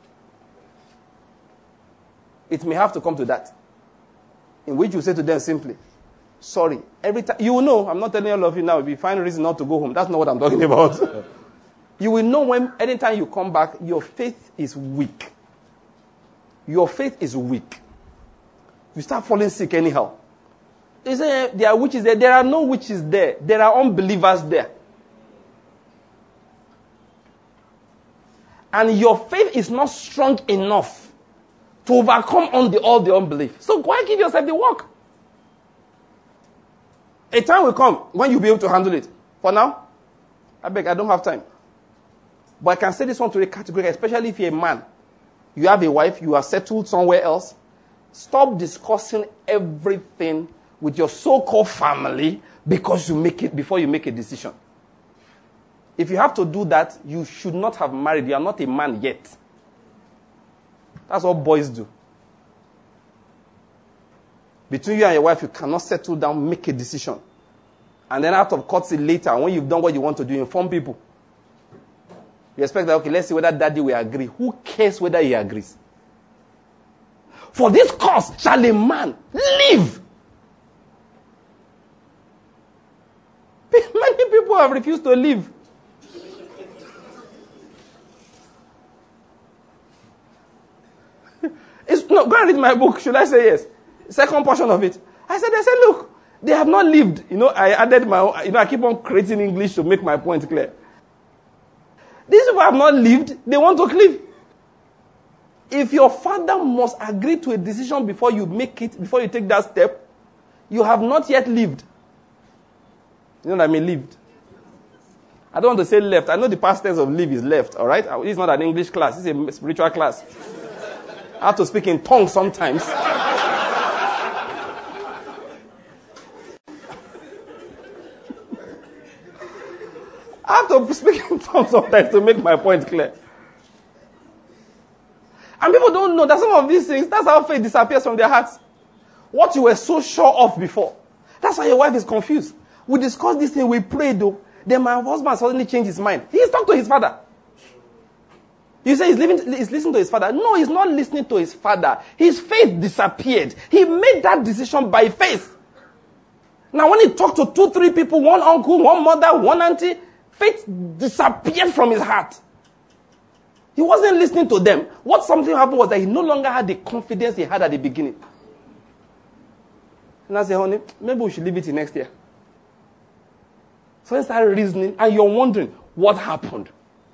It may have to come to that. In which you say to them simply, sorry. Every time you will know, I'm not telling all of you now, if you find a reason not to go home, that's not what I'm talking about. You will know when anytime you come back, your faith is weak. Your faith is weak. You start falling sick anyhow. They say there are witches there. There are no witches there. There are unbelievers there. And your faith is not strong enough to overcome on the, all the unbelief. So why give yourself the work? A time will come when you'll be able to handle it. For now, I beg, I don't have time. But I can say this one to a category, especially if you're a man. You have a wife, you are settled somewhere else. Stop discussing everything with your so-called family because you make it before you make a decision. If you have to do that, you should not have married. You are not a man yet. That's what boys do. Between you and your wife, you cannot settle down, make a decision. And then out of courtesy later, when you've done what you want to do, inform people. You expect that, okay, let's see whether daddy will agree. Who cares whether he agrees? For this cause shall a man live. Many people have refused to live. It's, no, go and read my book. Should I say yes? Second portion of it. I said, I said, look, they have not lived. You know, I added my own, you know, I keep on creating English to make my point clear. These people have not lived. They want to live. If your father must agree to a decision before you make it, before you take that step, you have not yet lived. You know what I mean, lived. I don't want to say left. I know the past tense of live is left, all right? This is not an English class. This is a spiritual class. I have to speak in tongues sometimes. I have to speak in tongues sometimes to make my point clear. And people don't know that some of these things, that's how faith disappears from their hearts. What you were so sure of before. That's why your wife is confused. We discussed this thing, we prayed though. Then my husband suddenly changed his mind. He's talked to his father. You say he's, living, he's listening to his father. No, he's not listening to his father. His faith disappeared. He made that decision by faith. Now when he talked to two, three people, one uncle, one mother, one auntie, faith disappeared from his heart. He wasn't listening to them. What something happened was that he no longer had the confidence he had at the beginning. And I said, honey, maybe we should leave it till next year. So I started reasoning, and you're wondering, what happened?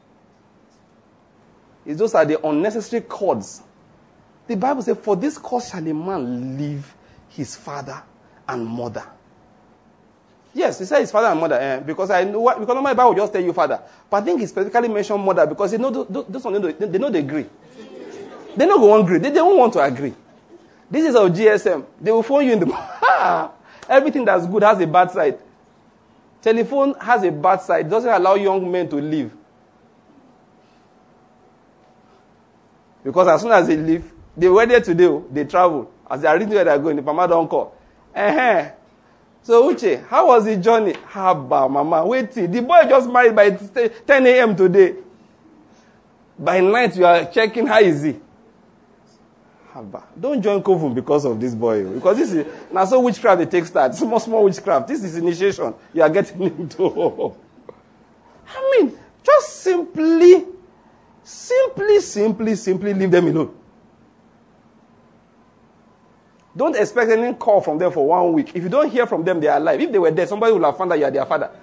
It's those are the unnecessary cords. The Bible says, for this cause shall a man leave his father and mother. Yes, he said his father and mother, eh, because I know what, because my Bible will just tell you father. But I think he specifically mentioned mother because they know those, those one, they, they know they agree. They know they won't agree. They, they don't want to agree. This is our G S M. They will phone you in the everything that's good has a bad side. Telephone has a bad side. It doesn't allow young men to live. Because as soon as they leave, they were there today, they travel. As they are reading where they are going, the mama don't call. Uh-huh. So, Uche, how was the journey? Haba, mama, wait till. The boy just married by ten a.m. today. By night, you are checking how is he. Haba. Don't join Kovum because of this boy. Because this is, now so witchcraft they take start. Small, small witchcraft. This is initiation. You are getting into. I mean, just simply, simply, simply, simply leave them alone. Don't expect any call from them for one week. If you don't hear from them, they are alive. If they were dead, somebody will have found that you are their father.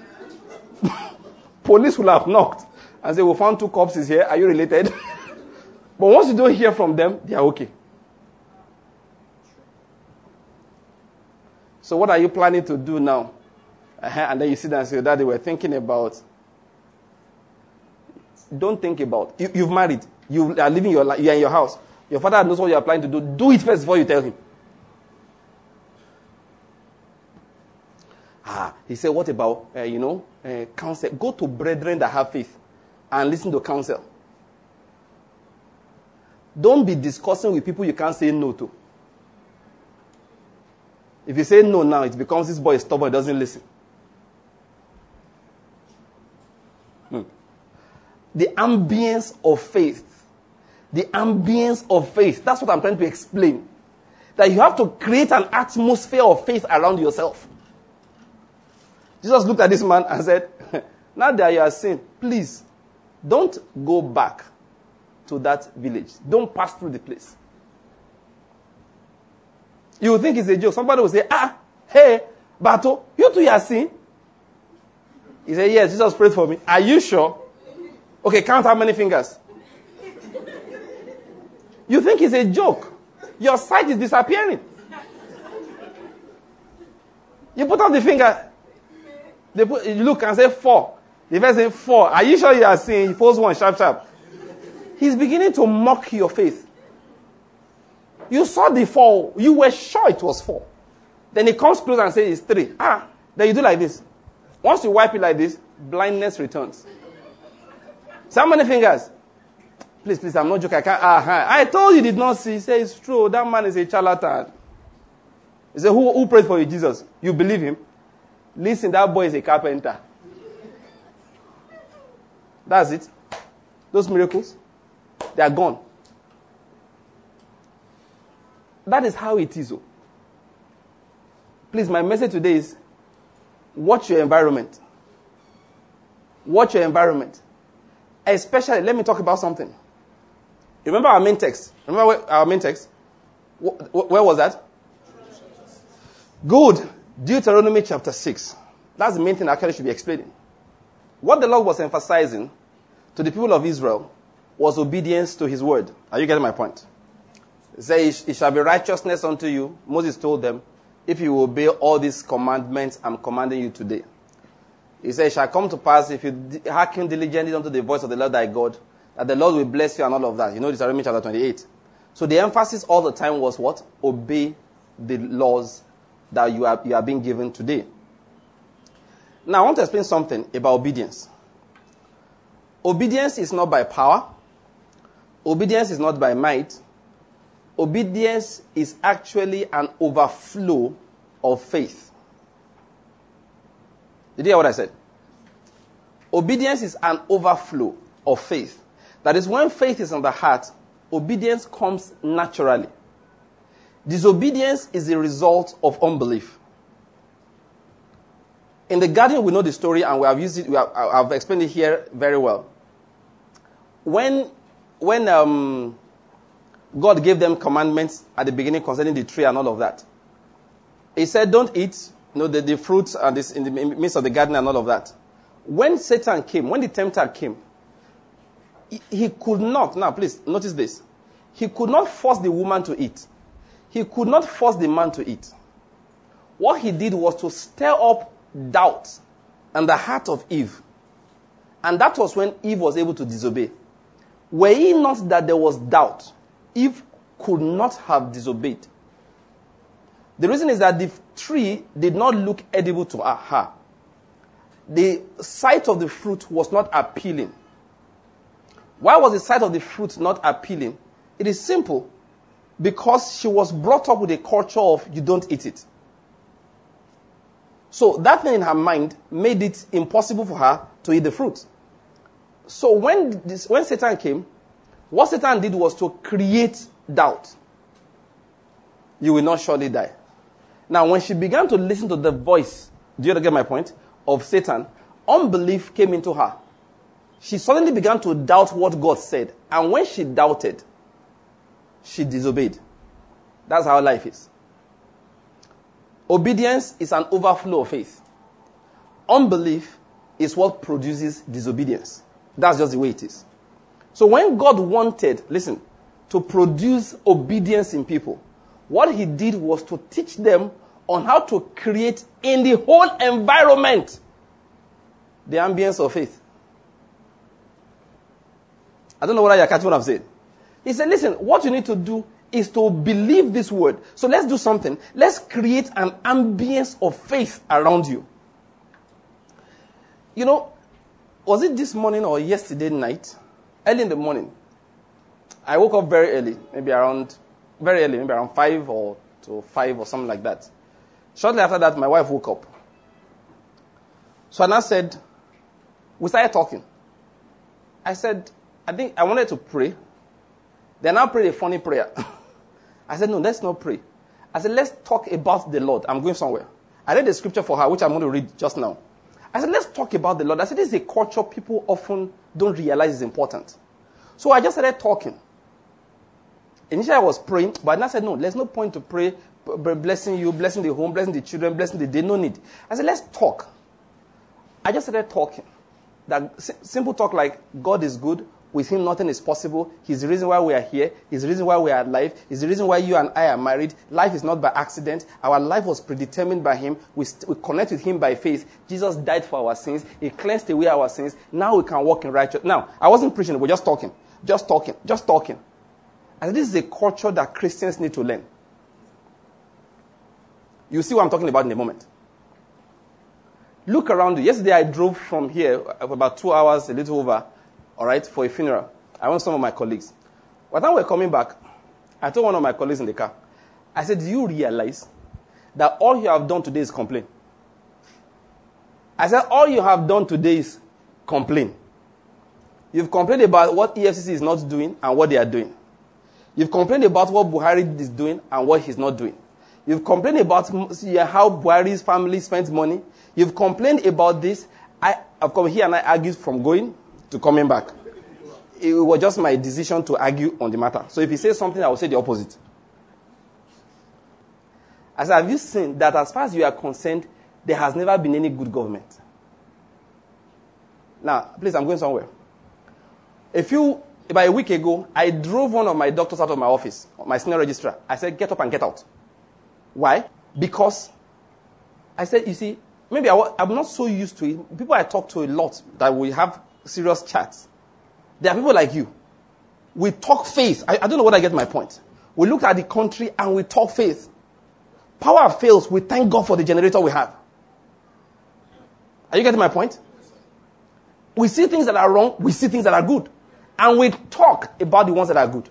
Police will have knocked and say, we found two corpses here. Are you related? But once you don't hear from them, they are okay. So what are you planning to do now? Uh-huh. And then you sit down and say, Daddy, we're thinking about. Don't think about. You, you've married. You are living your life. You are in your house. Your father knows what you are planning to do. Do it first before you tell him. Ah, he said, what about, uh, you know, uh, counsel? Go to brethren that have faith and listen to counsel. Don't be discussing with people you can't say no to. If you say no now, it becomes this boy is stubborn, doesn't listen. Hmm. The ambience of faith. The ambience of faith. That's what I'm trying to explain. That you have to create an atmosphere of faith around yourself. Jesus looked at this man and said, now that you are saying, please, don't go back to that village. Don't pass through the place. You will think it's a joke. Somebody will say, ah, hey, Bato, you two are seeing? He said, yes, Jesus prayed for me. Are you sure? Okay, count how many fingers. You think it's a joke. Your sight is disappearing. You put up the finger. They put, you look and say four. The person say four. Are you sure you are seeing? He pulls one, sharp, sharp. He's beginning to mock your faith. You saw the four. You were sure it was four. Then he comes close and says it's three. Ah, then you do like this. Once you wipe it like this, blindness returns. So how many fingers? Please, please, I'm not joking. I can't. Ah, I told you, you did not see. He says it's true. That man is a charlatan. He said, who, who prayed for you, Jesus? You believe him? Listen, that boy is a carpenter. That's it. Those miracles, they are gone. That is how it is. Oh. Please, my message today is, watch your environment. Watch your environment. Especially, let me talk about something. Remember our main text? Remember where, our main text? Where was that? Good. Deuteronomy chapter six. That's the main thing I actually should be explaining. What the Lord was emphasizing to the people of Israel was obedience to his word. Are you getting my point? He said, it shall be righteousness unto you. Moses told them, if you obey all these commandments I'm commanding you today. He said, it shall come to pass if you hearken diligently unto the voice of the Lord thy God, that the Lord will bless you and all of that. You know Deuteronomy chapter twenty-eight. So the emphasis all the time was what? Obey the laws that you are, you are being given today. Now, I want to explain something about obedience. Obedience is not by power. Obedience is not by might. Obedience is actually an overflow of faith. Did you hear what I said? Obedience is an overflow of faith. That is, when faith is in the heart, obedience comes naturally. Disobedience is a result of unbelief. In the garden, we know the story, and we have used it. We have, I've explained it here very well. When, when um, God gave them commandments at the beginning concerning the tree and all of that, He said, "Don't eat, you know, the, the fruits and this in the midst of the garden and all of that." When Satan came, when the tempter came, he, he could not. Now, please notice this. He could not force the woman to eat. He could not force the man to eat. What he did was to stir up doubt in the heart of Eve. And that was when Eve was able to disobey. Were it not that there was doubt, Eve could not have disobeyed. The reason is that the tree did not look edible to her. The sight of the fruit was not appealing. Why was the sight of the fruit not appealing? It is simple. Because she was brought up with a culture of you don't eat it. So that thing in her mind made it impossible for her to eat the fruit. So when this, when Satan came, what Satan did was to create doubt. You will not surely die. Now when she began to listen to the voice, do you get my point, of Satan, unbelief came into her. She suddenly began to doubt what God said. And when she doubted, she disobeyed. That's how life is. Obedience is an overflow of faith. Unbelief is what produces disobedience. That's just the way it is. So when God wanted, listen, to produce obedience in people, what he did was to teach them on how to create in the whole environment the ambience of faith. I don't know whether you're catching what I'm saying. He said, listen, what you need to do is to believe this word. So let's do something. Let's create an ambience of faith around you. You know, was it this morning or yesterday night? Early in the morning. I woke up very early, maybe around, very early, maybe around five or to five or something like that. Shortly after that, my wife woke up. So Anna said, we started talking. I said, I think I wanted to pray. Then I prayed a funny prayer. I said, no, let's not pray. I said, let's talk about the Lord. I'm going somewhere. I read the scripture for her, which I'm going to read just now. I said, let's talk about the Lord. I said, this is a culture people often don't realize is important. So I just started talking. Initially I was praying, but then I said, no, there's no point to pray, blessing you, blessing the home, blessing the children, blessing the day, no need. I said, let's talk. I just started talking. That simple talk like, God is good. With him, nothing is possible. He's the reason why we are here. He's the reason why we are alive. He's the reason why you and I are married. Life is not by accident. Our life was predetermined by him. We, st- we connect with him by faith. Jesus died for our sins. He cleansed away our sins. Now we can walk in righteousness. Now, I wasn't preaching. We're just talking. Just talking. Just talking. And this is a culture that Christians need to learn. You see what I'm talking about in a moment. Look around you. Yesterday I drove from here for about two hours, a little over, all right, for a funeral. I went with some of my colleagues. By the time we were coming back, I told one of my colleagues in the car, I said, do you realize that all you have done today is complain? I said, all you have done today is complain. You've complained about what E F C C is not doing and what they are doing. You've complained about what Buhari is doing and what he's not doing. You've complained about how Buhari's family spends money. You've complained about this. I, I've come here and I argued from going to coming back. It was just my decision to argue on the matter. So if he says something, I will say the opposite. I said, have you seen that as far as you are concerned, there has never been any good government? Now, please, I'm going somewhere. A few, about a week ago, I drove one of my doctors out of my office, my senior registrar. I said, get up and get out. Why? Because I said, you see, maybe I, I'm not so used to it. People I talk to a lot that we have serious chats. There are people like you. We talk faith. I, I don't know whether I get my point. We look at the country and we talk faith. Power fails. We thank God for the generator we have. Are you getting my point? We see things that are wrong. We see things that are good. And we talk about the ones that are good.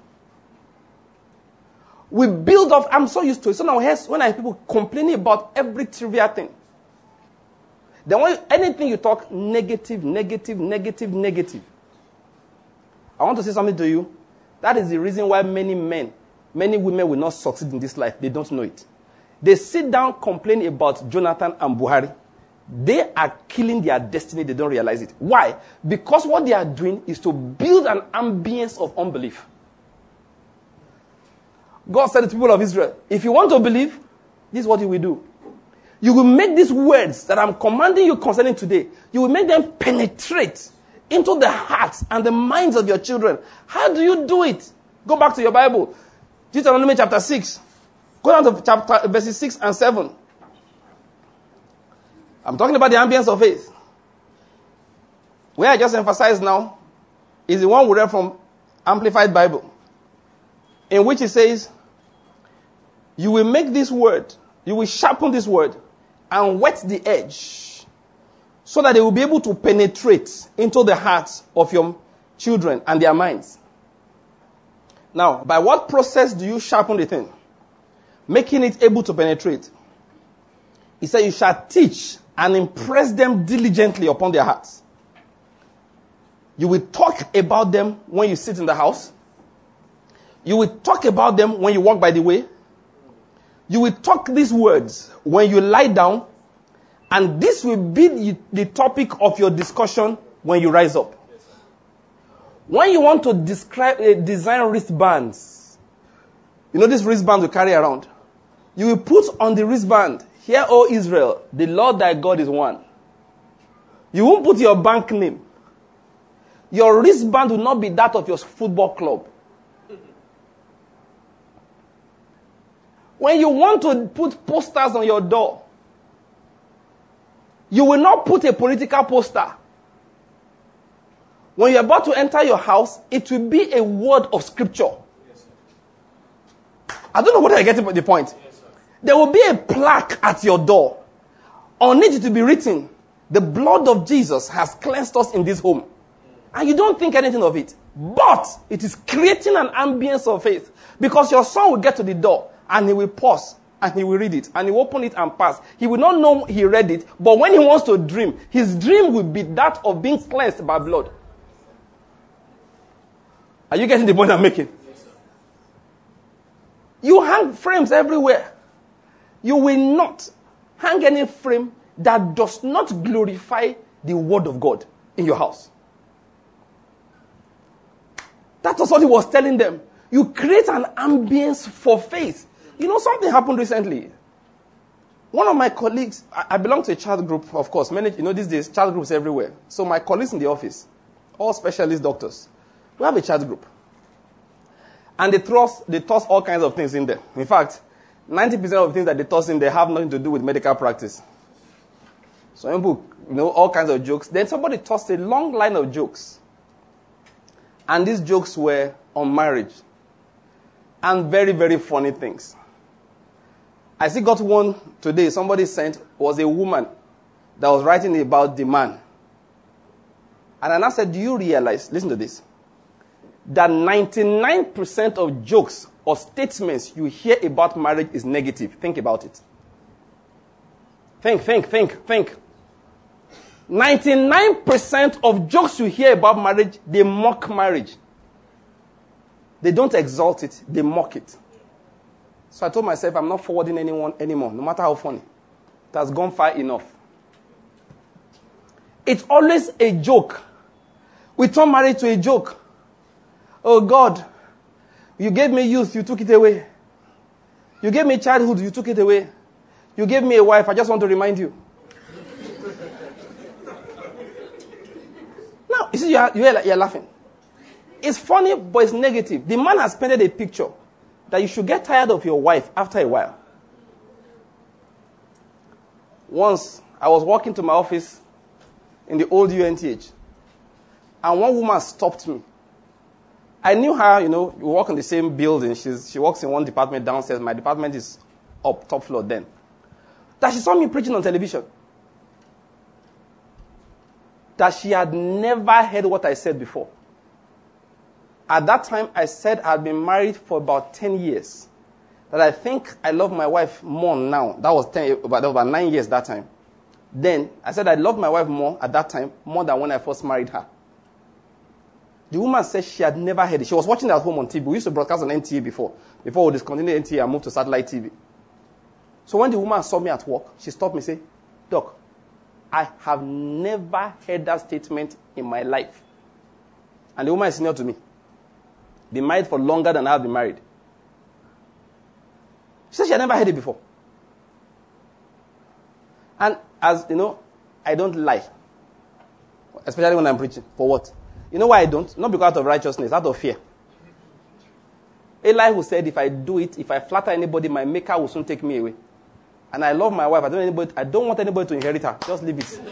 We build up. I'm so used to it. So now when I hear people complaining about every trivial thing, then when anything you talk, negative, negative, negative, negative. I want to say something to you. That is the reason why many men, many women will not succeed in this life. They don't know it. They sit down, complain about Jonathan and Buhari. They are killing their destiny. They don't realize it. Why? Because what they are doing is to build an ambience of unbelief. God said to the people of Israel, if you want to believe, this is what you will do. You will make these words that I'm commanding you concerning today, you will make them penetrate into the hearts and the minds of your children. How do you do it? Go back to your Bible. Deuteronomy chapter six. Go down to chapter verses six and seven. I'm talking about the ambience of faith. Where I just emphasized now is the one we read from Amplified Bible, in which it says, you will make this word, you will sharpen this word and wet the edge so that they will be able to penetrate into the hearts of your children and their minds. Now, by what process do you sharpen the thing? Making it able to penetrate. He said, you shall teach and impress them diligently upon their hearts. You will talk about them when you sit in the house. You will talk about them when you walk by the way. You will talk these words when you lie down. And this will be the topic of your discussion when you rise up. When you want to describe, uh, design wristbands, you know this wristband you carry around? You will put on the wristband, "Hear, O Israel, the Lord thy God is one." You won't put your bank name. Your wristband will not be that of your football club. When you want to put posters on your door, you will not put a political poster. When you're about to enter your house, it will be a word of scripture. Yes, I don't know whether I get the point. Yes, there will be a plaque at your door. On it to be written, "The blood of Jesus has cleansed us in this home." And you don't think anything of it. But it is creating an ambience of faith. Because your son will get to the door and he will pause and he will read it and he will open it and pass. He will not know he read it. But when he wants to dream, his dream will be that of being cleansed by blood. Are you getting the point I'm making? Yes, sir. You hang frames everywhere. You will not hang any frame that does not glorify the word of God in your house. That was what he was telling them. You create an ambience for faith. You know, something happened recently. One of my colleagues, I, I belong to a child group, of course. Many, you know, these days, child groups everywhere. So my colleagues in the office, all specialist doctors, we have a child group. And they toss, they toss all kinds of things in there. In fact, ninety percent of the things that they toss in there have nothing to do with medical practice. So people, you know, all kinds of jokes. Then somebody tossed a long line of jokes. And these jokes were on marriage. And very, very funny things. I still got one today. Somebody sent, was a woman that was writing about the man. And I said, do you realize, listen to this, that ninety-nine percent of jokes or statements you hear about marriage is negative? Think about it. Think, think, think, think. ninety-nine percent of jokes you hear about marriage, they mock marriage. They don't exalt it, they mock it. So I told myself, I'm not forwarding anyone anymore, no matter how funny. It has gone far enough. It's always a joke. We turn marriage to a joke. Oh God, you gave me youth, you took it away. You gave me childhood, you took it away. You gave me a wife, I just want to remind you. Now, you see, you're, you're, you're laughing. It's funny, but it's negative. The man has painted a picture that you should get tired of your wife after a while. Once, I was walking to my office in the old U N T H, and one woman stopped me. I knew her, you know, we work in the same building. She's, she works in one department downstairs. My department is up, top floor then. That she saw me preaching on television. That she had never heard what I said before. At that time, I said I had been married for about ten years. That I think I love my wife more now. That was ten, about, about nine years that time. Then, I said I loved my wife more at that time, more than when I first married her. The woman said she had never heard it. She was watching it at home on T V. We used to broadcast on N T A before. Before we discontinued N T A and moved to satellite T V. So when the woman saw me at work, she stopped me and said, Doc, I have never heard that statement in my life. And the woman is senior to me. Been married for longer than I have been married. She said she had never heard it before. And as you know, I don't lie. Especially when I'm preaching. For what? You know why I don't? Not because of righteousness, out of fear. Eli who said, if I do it, if I flatter anybody, my maker will soon take me away. And I love my wife. I don't, anybody, I don't want anybody to inherit her. Just leave it.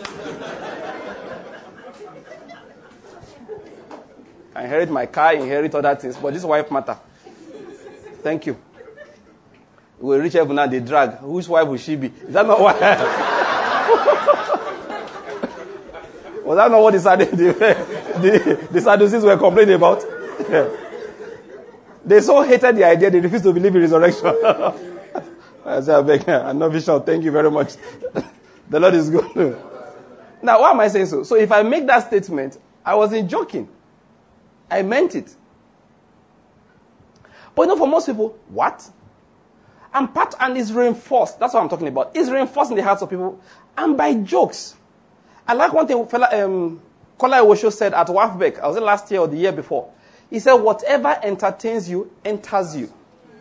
I inherit my car, inherit other things, but this wife matter. Thank you. We reach heaven now, they drag. Whose wife will she be? Is that not what? Was that not what he said? the, the Sadducees were complaining about. Yeah. They so hated the idea, they refused to believe in resurrection. I said, I beg, I'm not Bishop, thank you very much. The Lord is good. Now, why am I saying so? So if I make that statement, I wasn't joking. I meant it. But you know, for most people, what? And part and is reinforced. That's what I'm talking about. It's reinforced in the hearts of people. And by jokes. I like one thing fella, um, Kola Ewosho said at Wafbeck. I was there last year or the year before. He said, whatever entertains you, enters you.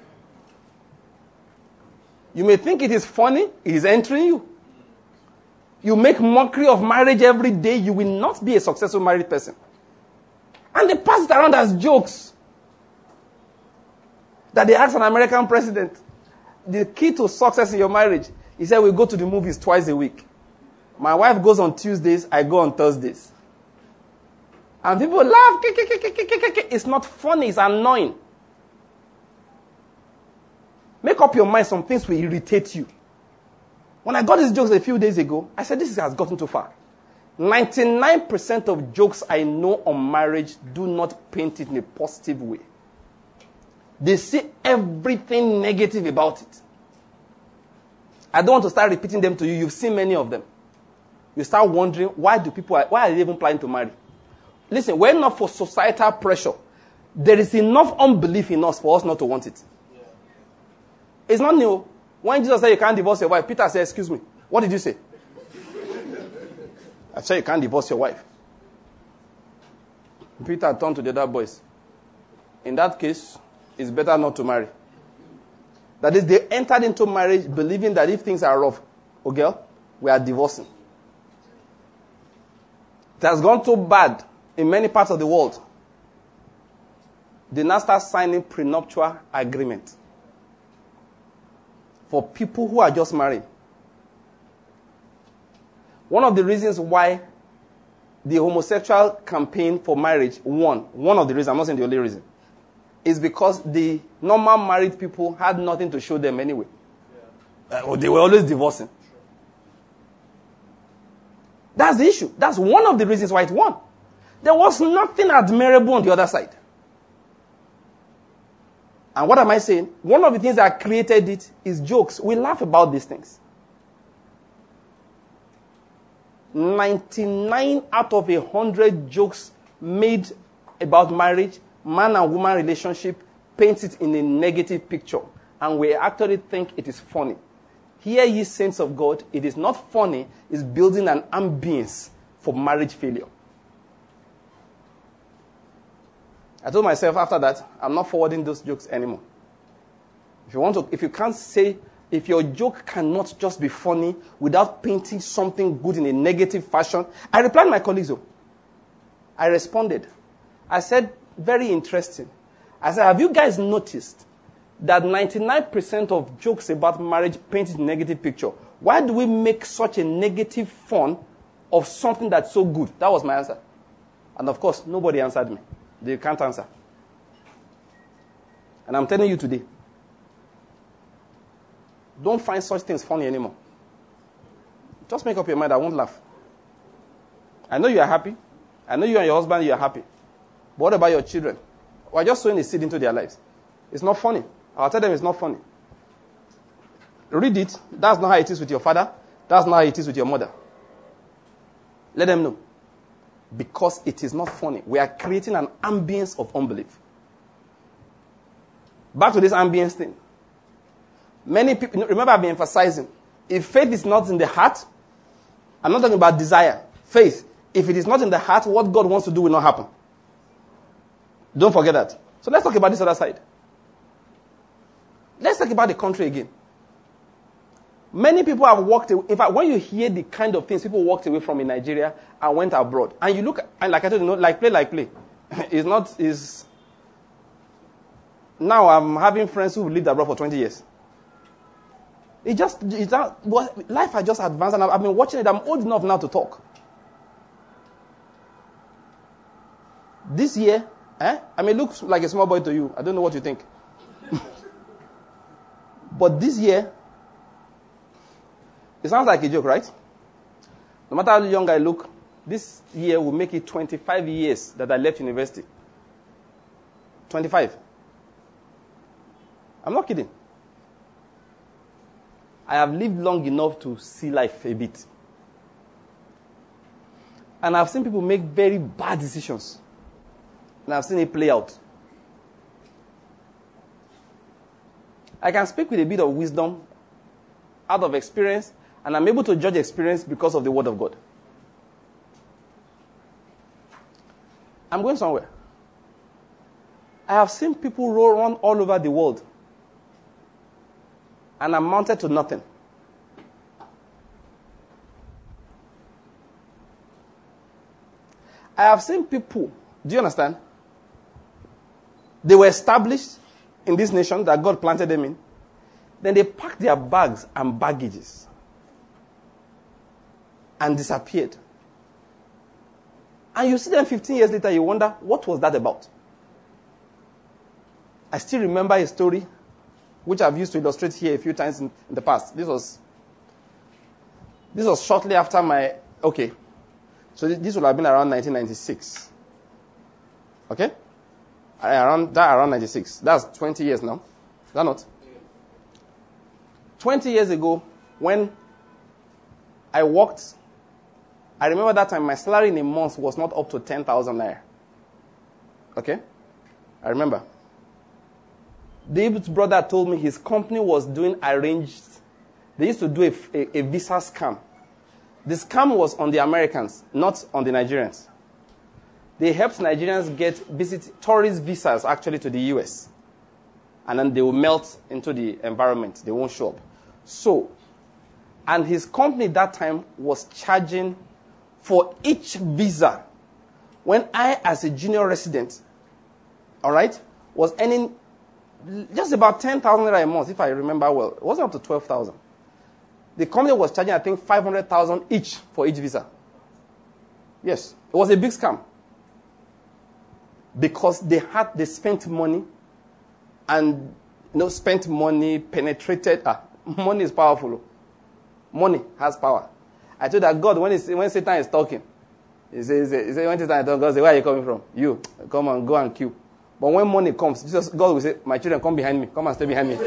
You may think it is funny. It is entering you. You make mockery of marriage every day. You will not be a successful married person. And they pass it around as jokes. That they asked an American president, the key to success in your marriage, he said, we go to the movies twice a week. My wife goes on Tuesdays, I go on Thursdays. And people laugh. It's not funny, it's annoying. Make up your mind, some things will irritate you. When I got these jokes a few days ago, I said, this has gotten too far. ninety-nine percent of jokes I know on marriage do not paint it in a positive way. They say everything negative about it. I don't want to start repeating them to you. You've seen many of them. You start wondering, why do people, why are they even planning to marry? Listen, we're not for societal pressure. There is enough unbelief in us for us not to want it. Yeah. It's not new. When Jesus said you can't divorce your wife, Peter said, excuse me, what did you say? I said you can't divorce your wife. Peter turned to the other boys. In that case, it's better not to marry. That is, they entered into marriage believing that if things are rough, oh girl, we are divorcing. It has gone too bad in many parts of the world. They now start signing prenuptial agreement for people who are just married. One of the reasons why the homosexual campaign for marriage won, one of the reasons, I'm not saying the only reason, is because the normal married people had nothing to show them anyway. Yeah. Uh, they were always divorcing. Sure. That's the issue. That's one of the reasons why it won. There was nothing admirable on the other side. And what am I saying? One of the things that created it is jokes. We laugh about these things. ninety-nine out of a hundred jokes made about marriage, man and woman relationship, paints it in a negative picture. And we actually think it is funny. Hear ye saints of God, it is not funny, it's building an ambience for marriage failure. I told myself after that, I'm not forwarding those jokes anymore. If you want to, if you can't say, if your joke cannot just be funny without painting something good in a negative fashion. I replied to my colleagues, though. I responded. I said, very interesting. I said, have you guys noticed that ninety-nine percent of jokes about marriage paint a negative picture? Why do we make such a negative fun of something that's so good? That was my answer. And of course, nobody answered me. They can't answer. And I'm telling you today, don't find such things funny anymore. Just make up your mind, I won't laugh. I know you are happy. I know you and your husband, you are happy. But what about your children? We're just sowing a seed into their lives. It's not funny. I'll tell them it's not funny. Read it. That's not how it is with your father. That's not how it is with your mother. Let them know. Because it is not funny. We are creating an ambience of unbelief. Back to this ambience thing. Many people, remember I've been emphasizing, if faith is not in the heart, I'm not talking about desire. Faith, if it is not in the heart, what God wants to do will not happen. Don't forget that. So let's talk about this other side. Let's talk about the country again. Many people have walked away. In fact, when you hear the kind of things people walked away from in Nigeria and went abroad, and you look, and like I told you, like play, like play. It's not, is. Now I'm having friends who lived abroad for twenty years. It just, it's not, life has just advanced, and I've been watching it. I'm old enough now to talk. This year, eh? I may look like a small boy to you. I don't know what you think. But this year, it sounds like a joke, right? No matter how young I look, This year will make it twenty-five years that I left university. twenty-five. I'm not kidding. I have lived long enough to see life a bit. And I've seen people make very bad decisions. And I've seen it play out. I can speak with a bit of wisdom out of experience, and I'm able to judge experience because of the Word of God. I'm going somewhere. I have seen people roll around all over the world and amounted to nothing. I have seen people, do you understand? They were established in this nation that God planted them in. Then they packed their bags and baggages and disappeared. And you see them fifteen years later, you wonder, what was that about? I still remember a story which I've used to illustrate here a few times in, in the past. This was this was shortly after my, okay, so this, this would have been around nineteen ninety-six. Okay? Around that, around ninety-six. That's twenty years now. Is that not? twenty years ago, when I worked, I remember that time my salary in a month was not up to ten thousand naira. Okay? I remember. David's brother told me his company was doing arranged. They used to do a, a, a visa scam. The scam was on the Americans, not on the Nigerians. They helped Nigerians get visit tourist visas actually to the U S. And then they will melt into the environment. They won't show up. So, and his company that time was charging for each visa. When I, as a junior resident, all right, was earning just about ten thousand naira a month, if I remember well. It wasn't up to twelve thousand. The company was charging, I think, five hundred thousand each for each visa. Yes, it was a big scam. Because they had, they spent money and, you know, spent money, penetrated. Ah, money is powerful. Money has power. I told that God, when, when Satan is talking, he says, he says when Satan is talking, God says, where are you coming from? You, come on, go and kill. But when money comes, Jesus, God will say, my children, come behind me. Come and stay behind me. Go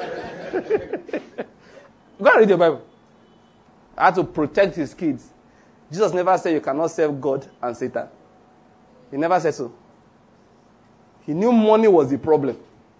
and read your Bible. I had to protect his kids. Jesus never said you cannot serve God and Satan. He never said so. He knew money was the problem.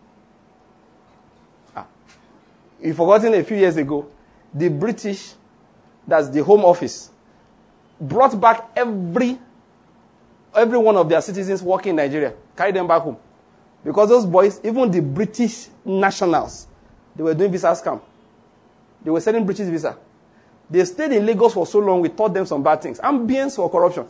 Ah. You've forgotten a few years ago, the British, that's the Home Office, brought back every every one of their citizens working in Nigeria, carried them back home. Because those boys, even the British nationals, they were doing visa scam. They were selling British visa. They stayed in Lagos for so long, we taught them some bad things. Ambience for corruption.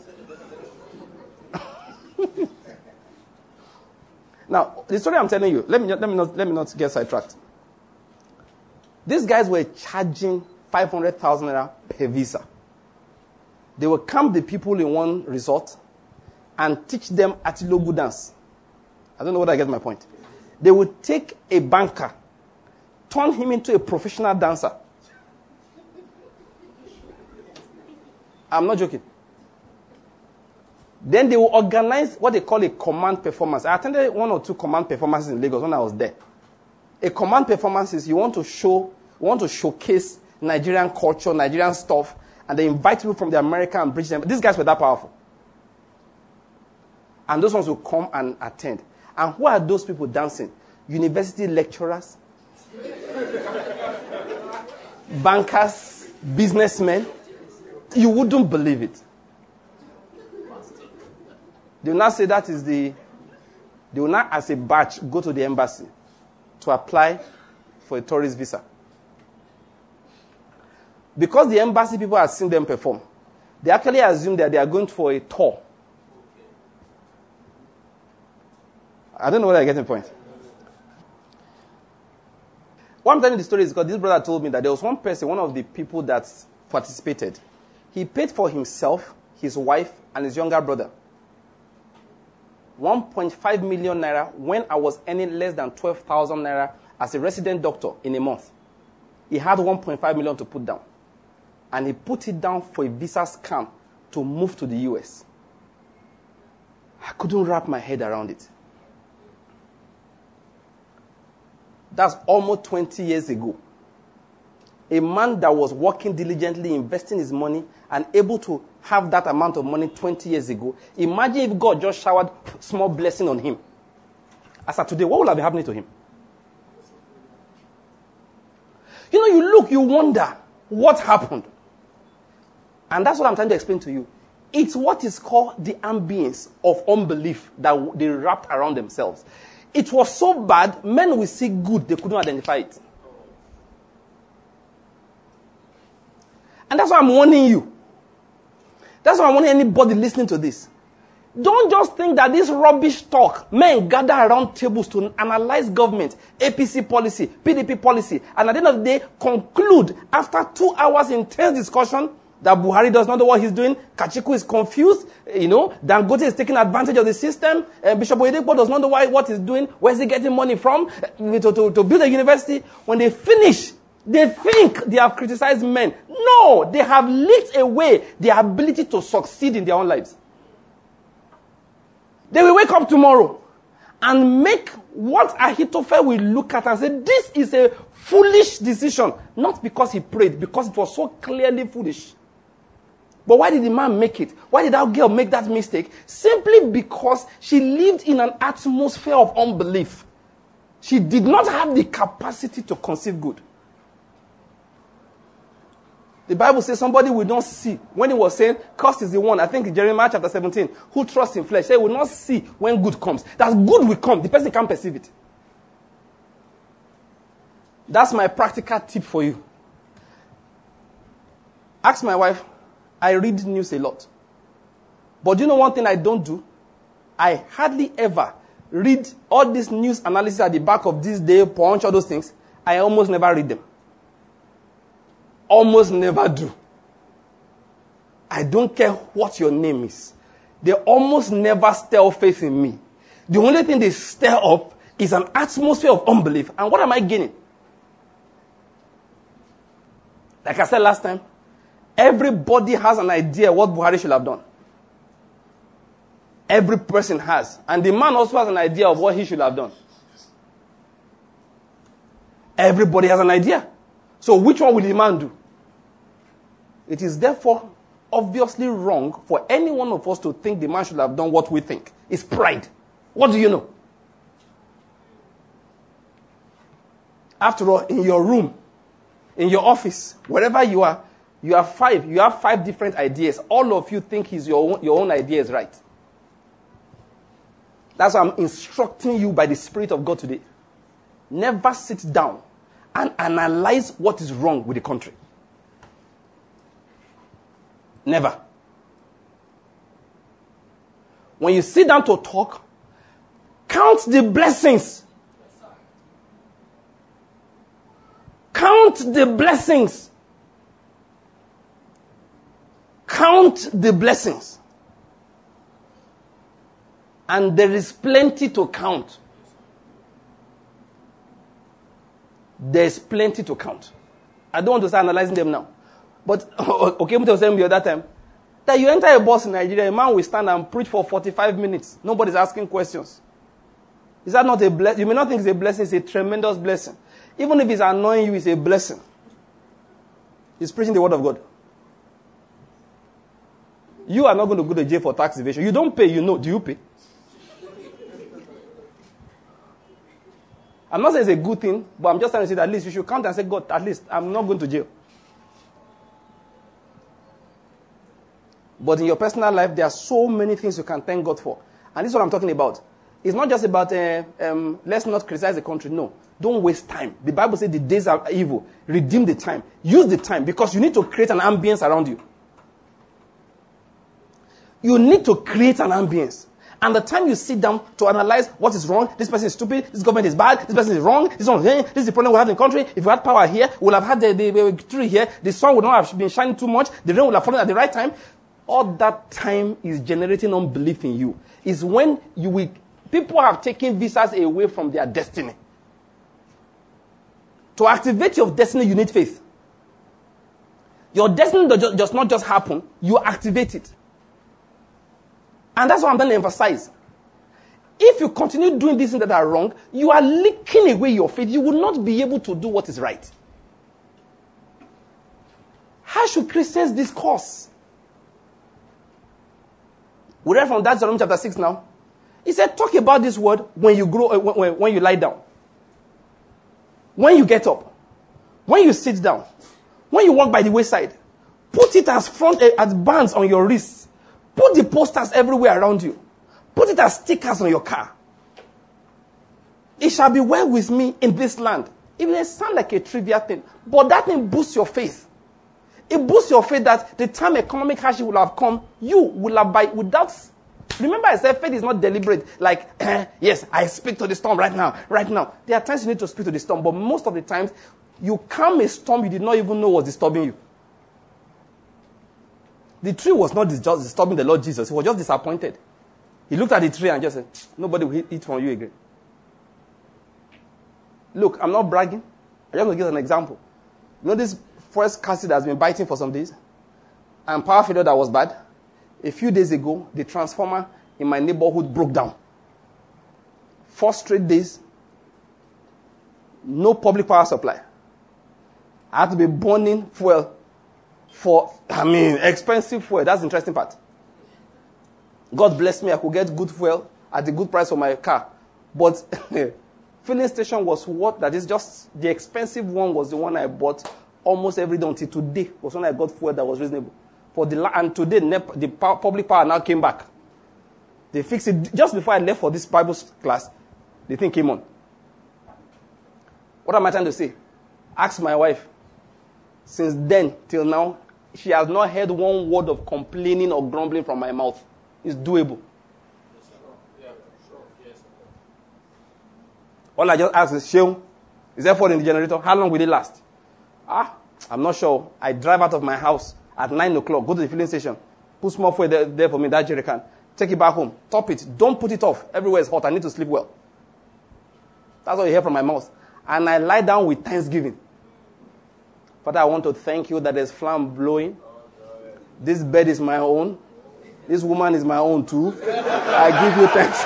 Now, the story I'm telling you, let me, let me, not, let me not get sidetracked. These guys were charging five hundred thousand naira per visa. They would camp the people in one resort and teach them Atilogu dance. I don't know whether I get my point. They would take a banker, turn him into a professional dancer. I'm not joking. Then they will organize what they call a command performance. I attended one or two command performances in Lagos when I was there. A command performance is you want to show, you want to showcase Nigerian culture, Nigerian stuff, and they invite people from the America and British. These guys were that powerful. And those ones will come and attend. And who are those people dancing? University lecturers, bankers, businessmen. You wouldn't believe it. They will not say that is the, they will not as a batch go to the embassy to apply for a tourist visa. Because the embassy people have seen them perform, they actually assume that they are going for a tour. I don't know whether I get the point. Why I'm telling the story is because this brother told me that there was one person, one of the people that participated. He paid for himself, his wife, and his younger brother one point five million naira when I was earning less than twelve thousand naira as a resident doctor in a month. He had one point five million to put down. And he put it down for a visa scam to move to the U S. I couldn't wrap my head around it. That's almost twenty years ago. A man that was working diligently, investing his money, and able to have that amount of money twenty years ago. Imagine if God just showered small blessing on him. As of today, what would have been happening to him? You know, you look, you wonder what happened. And that's what I'm trying to explain to you. It's what is called the ambience of unbelief that they wrapped around themselves. It was so bad, men will see good, they couldn't identify it. And that's why I'm warning you. That's why I'm warning anybody listening to this. Don't just think that this rubbish talk, men gather around tables to analyze government, A P C policy, P D P policy, and at the end of the day, conclude after two hours intense discussion that Buhari does not know what he's doing, Kachiku is confused, you know, Dangote is taking advantage of the system, uh, Bishop Oyedepo does not know why, what he's doing, where's he getting money from uh, to, to, to build a university. When they finish, they think they have criticized men. No, they have leaked away their ability to succeed in their own lives. They will wake up tomorrow and make what Ahithophel will look at and say, this is a foolish decision. Not because he prayed, because it was so clearly foolish. But why did the man make it? Why did that girl make that mistake? Simply because she lived in an atmosphere of unbelief. She did not have the capacity to conceive good. The Bible says somebody will not see. When he was saying, cursed is the one, I think in Jeremiah chapter seventeen, who trusts in flesh. They will not see when good comes. That good will come. The person can't perceive it. That's my practical tip for you. Ask my wife, I read news a lot. But do you know one thing I don't do? I hardly ever read all this news analysis at the back of this day, Punch, all those things. I almost never read them. Almost never do. I don't care what your name is. They almost never stir up faith in me. The only thing they stir up is an atmosphere of unbelief. And what am I gaining? Like I said last time, everybody has an idea what Buhari should have done. Every person has. And the man also has an idea of what he should have done. Everybody has an idea. So which one will the man do? It is therefore obviously wrong for any one of us to think the man should have done what we think. It's pride. What do you know? After all, in your room, in your office, wherever you are, you have five. You have five different ideas. All of you think is your own, your own idea is right. That's why I'm instructing you by the Spirit of God today. Never sit down and analyze what is wrong with the country. Never. When you sit down to talk, count the blessings. Count the blessings. Count the blessings. And there is plenty to count. There's plenty to count. I don't want to start analyzing them now. But, okay, I'm telling you the other time, that you enter a bus in Nigeria, a man will stand and preach for forty-five minutes. Nobody's asking questions. Is that not a blessing? You may not think it's a blessing, it's a tremendous blessing. Even if it's annoying you, it's a blessing. He's preaching the word of God. You are not going to go to jail for tax evasion. You don't pay, you know. Do you pay? I'm not saying it's a good thing, but I'm just trying to say that at least you should count and say, God, at least I'm not going to jail. But in your personal life, there are so many things you can thank God for. And this is what I'm talking about. It's not just about, uh, um, let's not criticize the country. No. Don't waste time. The Bible says the days are evil. Redeem the time. Use the time because you need to create an ambience around you. You need to create an ambience. And the time you sit down to analyze what is wrong, this person is stupid, this government is bad, this person is wrong, this one, this is the problem we have in the country. If we had power here, we would have had the, the, the tree here, the sun would not have been shining too much, the rain would have fallen at the right time. All that time is generating unbelief in you. Is when you will, people have taken visas away from their destiny. To activate your destiny, you need faith. Your destiny does not just happen, you activate it. And that's what I'm trying to emphasize. If you continue doing these things that are wrong, you are leaking away your faith. You will not be able to do what is right. How should Christians discourse? We read from that Deuteronomy chapter six now. He said, talk about this word when you grow, uh, when, when you lie down, when you get up, when you sit down, when you walk by the wayside. Put it as front, uh, as bands on your wrists. Put the posters everywhere around you. Put it as stickers on your car. It shall be well with me in this land. It may sound like a trivial thing, but that thing boosts your faith. It boosts your faith that the time economic hardship will have come, you will have by without. Remember, I said faith is not deliberate. Like, eh, yes, I speak to the storm right now, right now. There are times you need to speak to the storm, but most of the times, you calm a storm you did not even know was disturbing you. The tree was not just disturbing the Lord Jesus. He was just disappointed. He looked at the tree and just said, nobody will eat from you again. Look, I'm not bragging. I'm just going to give an example. You know this first cassie that has been biting for some days? And power failure that was bad? A few days ago, the transformer in my neighborhood broke down. Four straight days, no public power supply. I had to be burning fuel for, I mean, expensive fuel. That's the interesting part. God bless me, I could get good fuel at a good price for my car. But filling station was what, that is just, the expensive one was the one I bought almost every day until today was when I got fuel that was reasonable. For the And today, the public power now came back. They fixed it just before I left for this Bible class. The thing came on. What am I trying to say? Ask my wife. Since then till now, she has not heard one word of complaining or grumbling from my mouth. It's doable. All I just ask is, Sheung, is there food in the generator? How long will it last? Ah, I'm not sure. I drive out of my house at nine o'clock, go to the filling station, put small fuel there, there for me, that jerrycan, take it back home, top it, don't put it off. Everywhere is hot, I need to sleep well. That's what you hear from my mouth. And I lie down with thanksgiving. Father, I want to thank you that there's flame blowing. This bed is my own. This woman is my own too. I give you thanks.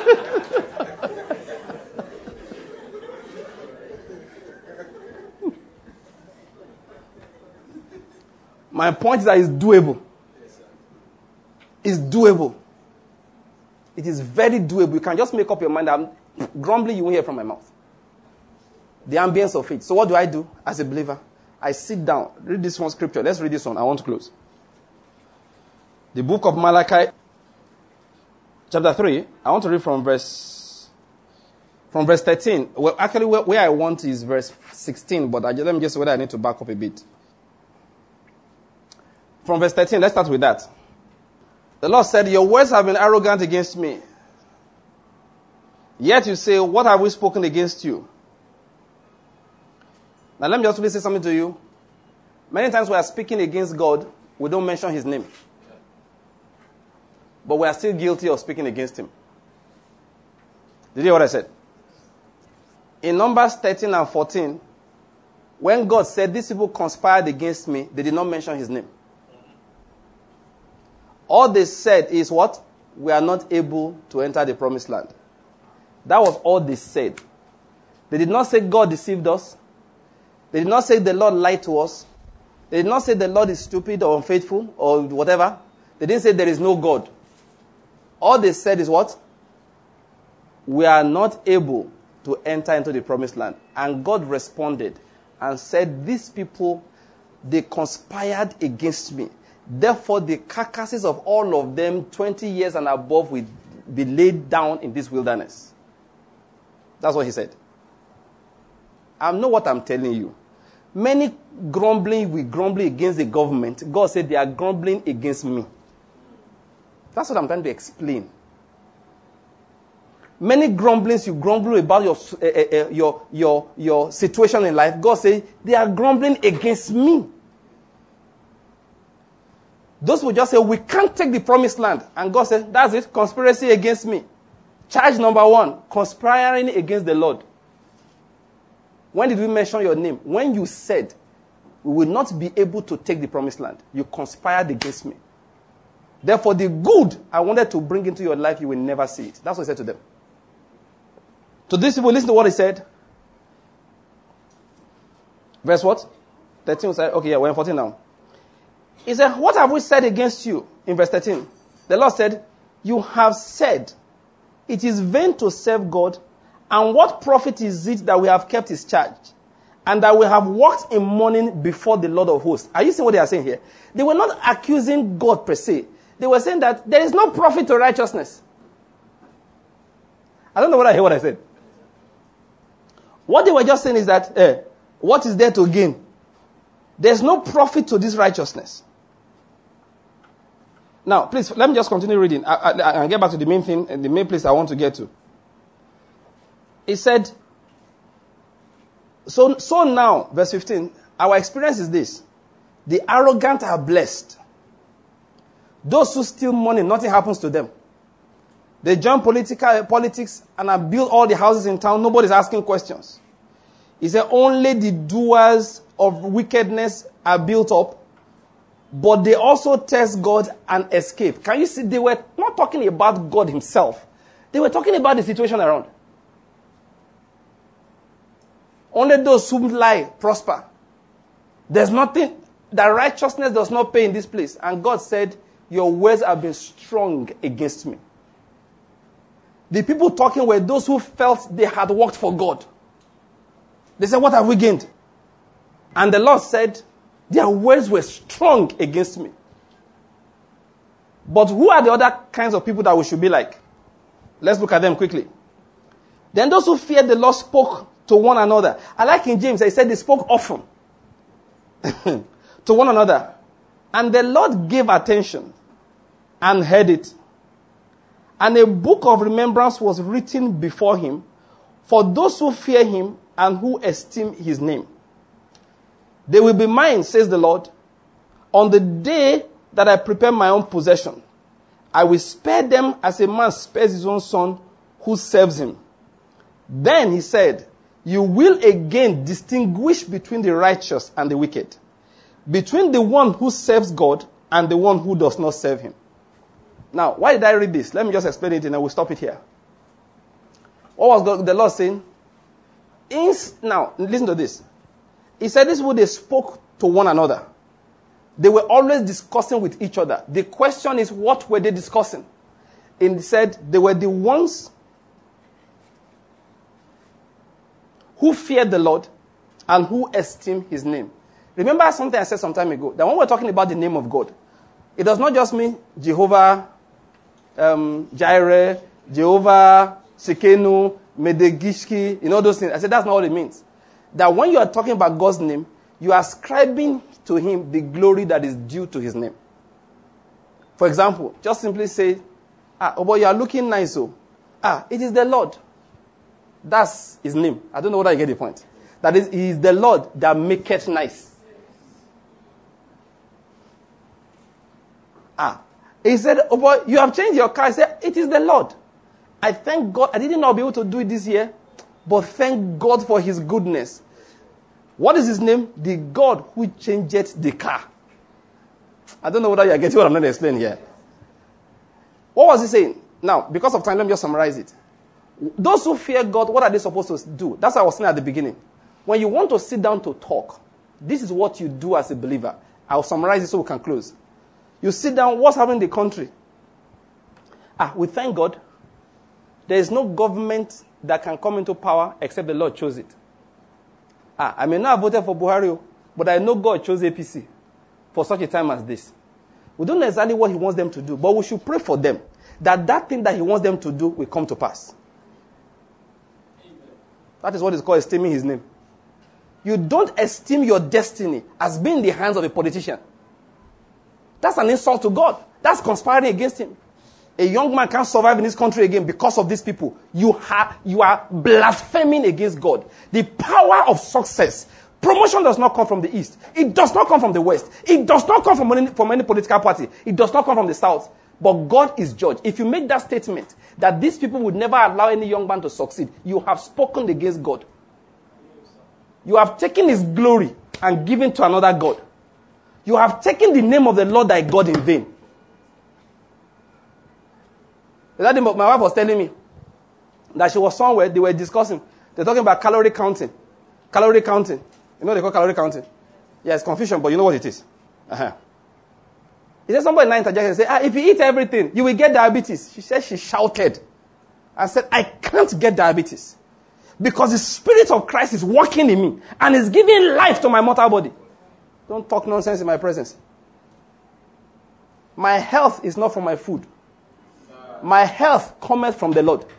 My point is that it's doable. It's doable. It is very doable. You can just make up your mind. I'm grumbling, you won't hear from my mouth. The ambience of it. So what do I do as a believer? I sit down. Read this one scripture. Let's read this one. I want to close. The book of Malachi, chapter three. I want to read from verse from verse thirteen. Well, actually, where, where I want is verse sixteen, but I, let me just whether I need to back up a bit. From verse thirteen, let's start with that. The Lord said, your words have been arrogant against me. Yet you say, what have we spoken against you? Now let me just say something to you. Many times we are speaking against God, we don't mention his name. But we are still guilty of speaking against him. Did you hear what I said? In Numbers thirteen and fourteen, when God said, these people conspired against me, they did not mention his name. All they said is what? We are not able to enter the promised land. That was all they said. They did not say God deceived us. They did not say the Lord lied to us. They did not say the Lord is stupid or unfaithful or whatever. They didn't say there is no God. All they said is what? We are not able to enter into the promised land. And God responded and said, these people, they conspired against me. Therefore, the carcasses of all of them, twenty years and above, will be laid down in this wilderness. That's what he said. I know what I'm telling you. Many grumbling will grumble against the government. God said they are grumbling against me. That's what I'm trying to explain. Many grumblings you grumble about your, uh, uh, your, your, your situation in life. God said they are grumbling against me. Those will just say, we can't take the promised land. And God said, that's it, conspiracy against me. Charge number one, conspiring against the Lord. When did we mention your name? When you said, we will not be able to take the promised land. You conspired against me. Therefore, the good I wanted to bring into your life, you will never see it. That's what he said to them. To these people, listen to what he said. Verse what? thirteen said, okay, yeah, we're in fourteen now. He said, what have we said against you? In verse thirteen. The Lord said, you have said, it is vain to serve God, and what profit is it that we have kept his charge, and that we have walked in mourning before the Lord of hosts? Are you seeing what they are saying here? They were not accusing God per se. They were saying that there is no profit to righteousness. I don't know whether I hear what I said. What they were just saying is that, eh, what is there to gain? There's no profit to this righteousness. Now, please, let me just continue reading. I, I, I get back to the main thing, the main place I want to get to. He said, so, so now, verse fifteen, our experience is this. The arrogant are blessed. Those who steal money, nothing happens to them. They join political politics and have built all the houses in town. Nobody's asking questions. He said, only the doers of wickedness are built up, but they also test God and escape. Can you see? They were not talking about God himself. They were talking about the situation around. Only those who lie prosper. There's nothing, that righteousness does not pay in this place. And God said, your words have been strong against me. The people talking were those who felt they had worked for God. They said, what have we gained? And the Lord said, their words were strong against me. But who are the other kinds of people that we should be like? Let's look at them quickly. Then those who feared the Lord spoke to one another. I like in James, he said they spoke often to one another. And the Lord gave attention and heard it. And a book of remembrance was written before him for those who fear him and who esteem his name. They will be mine, says the Lord, on the day that I prepare my own possession. I will spare them as a man spares his own son who serves him. Then he said, you will again distinguish between the righteous and the wicked, between the one who serves God and the one who does not serve him. Now, why did I read this? Let me just explain it and I will stop it here. What was the Lord saying? In, now, listen to this. He said this is what they spoke to one another. They were always discussing with each other. The question is, what were they discussing? And he said they were the ones who feared the Lord and who esteemed his name. Remember something I said some time ago, that when we're talking about the name of God, it does not just mean Jehovah um, Jireh, Jehovah Shekenu, Medegishki, you know those things. I said that's not what it means. That when you are talking about God's name, you are ascribing to him the glory that is due to his name. For example, just simply say, ah, oh boy, you are looking nice, oh. Ah, it is the Lord. That's his name. I don't know whether I get the point. That is, he is the Lord that maketh nice. Ah, he said, oh boy, you have changed your car. I said, it is the Lord. I thank God. I didn't know I'll be able to do it this year, but thank God for his goodness. What is his name? The God who changed the car. I don't know whether you are getting what I'm going to explain here. What was he saying? Now, because of time, let me just summarize it. Those who fear God, what are they supposed to do? That's what I was saying at the beginning. When you want to sit down to talk, this is what you do as a believer. I'll summarize it so we can close. You sit down, what's happening in the country? Ah, we thank God. There is no government that can come into power except the Lord chose it. Ah, I may not have voted for Buhari, but I know God chose A P C for such a time as this. We don't know exactly what he wants them to do, but we should pray for them that that thing that he wants them to do will come to pass. That is what is called esteeming his name. You don't esteem your destiny as being in the hands of a politician. That's an insult to God. That's conspiring against him. A young man can't survive in this country again because of these people. You, ha- you are blaspheming against God. The power of success. Promotion does not come from the east. It does not come from the west. It does not come from any, from any political party. It does not come from the south. But God is judge. If you make that statement that these people would never allow any young man to succeed, you have spoken against God. You have taken his glory and given to another God. You have taken the name of the Lord thy God in vain. That day, my wife was telling me that she was somewhere, they were discussing. They're talking about calorie counting. Calorie counting. You know what they call calorie counting? Yeah, it's confusion, but you know what it is. Uh-huh. He said somebody in interjected and said, ah, if you eat everything, you will get diabetes. She said she shouted and said, I can't get diabetes. Because the Spirit of Christ is working in me and is giving life to my mortal body. Don't talk nonsense in my presence. My health is not from my food. My health cometh from the Lord.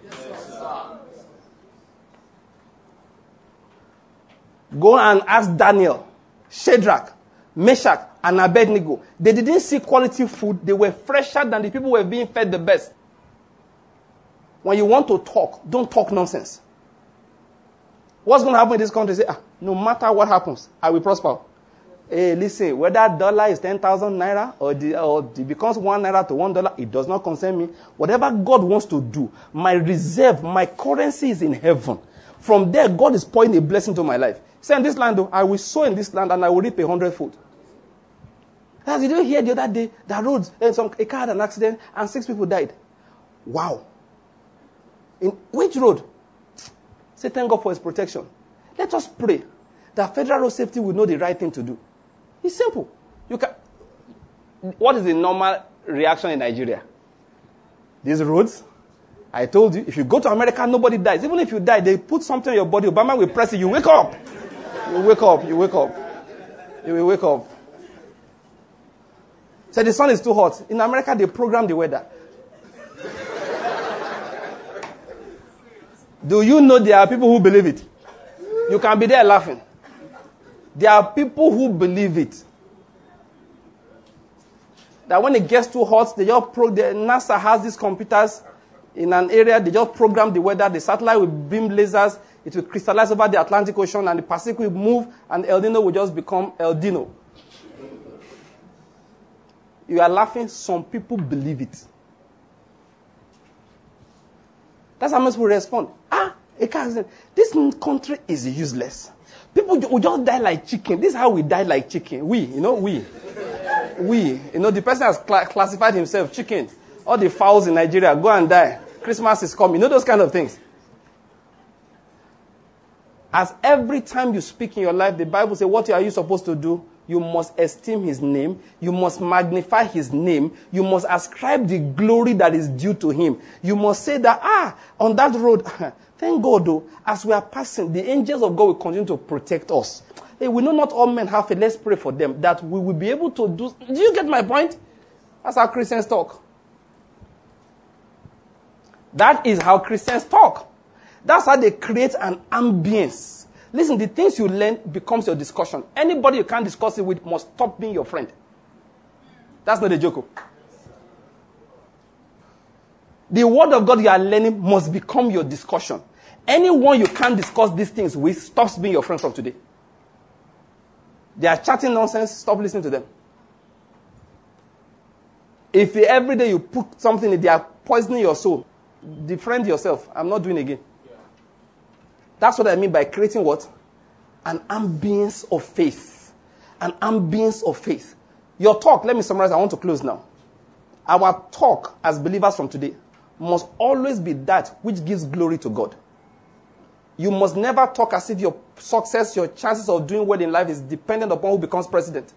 Go and ask Daniel, Shadrach, Meshach, and Abednego. They didn't see quality food. They were fresher than the people who were being fed the best. When you want to talk, don't talk nonsense. What's going to happen in this country? Say, ah, no matter what happens, I will prosper. Hey, listen, whether dollar is ten thousand naira or, the, or it becomes one naira to one dollar, it does not concern me. Whatever God wants to do, my reserve, my currency is in heaven. From there, God is pouring a blessing to my life. Say, in this land, though, I will sow in this land and I will reap a hundredfold. As you didn't hear the other day, the roads, and some, a car had an accident and six people died. Wow. In which road? Say, thank God for his protection. Let us pray that federal road safety will know the right thing to do. It's simple. You can. What is the normal reaction in Nigeria? These roads, I told you, if you go to America, nobody dies. Even if you die, they put something on your body. Obama will press it. You wake up. You wake up. You wake up. You will wake up. So the sun is too hot. In America, they program the weather. Do you know there are people who believe it? You can be there laughing. There are people who believe it. That when it gets too hot, they just pro- the NASA has these computers in an area, they just program the weather, the satellite will beam lasers, it will crystallize over the Atlantic Ocean, and the Pacific will move, and El Nino will just become El Dino. You are laughing, some people believe it. That's how most people respond. Ah, a car accident. This country is useless. People will just die like chicken. This is how we die like chicken. We, you know, we. We. You know, the person has cl- classified himself chicken. All the fowls in Nigeria, go and die. Christmas is coming. You know those kind of things. As every time you speak in your life, the Bible says, what are you supposed to do? You must esteem his name. You must magnify his name. You must ascribe the glory that is due to him. You must say that, ah, on that road, thank God, though, as we are passing, the angels of God will continue to protect us. Hey, we know not all men have faith. Let's pray for them, that we will be able to do. Do you get my point? That's how Christians talk. That is how Christians talk. That's how they create an ambience. Listen, the things you learn becomes your discussion. Anybody you can't discuss it with must stop being your friend. That's not a joke. The word of God you are learning must become your discussion. Anyone you can't discuss these things with stops being your friend from today. They are chatting nonsense, stop listening to them. If every day you put something in, they are poisoning your soul, defriend yourself. I'm not doing it again. That's what I mean by creating what? An ambience of faith. An ambience of faith. Your talk, let me summarize, I want to close now. Our talk as believers from today must always be that which gives glory to God. You must never talk as if your success, your chances of doing well in life is dependent upon who becomes president.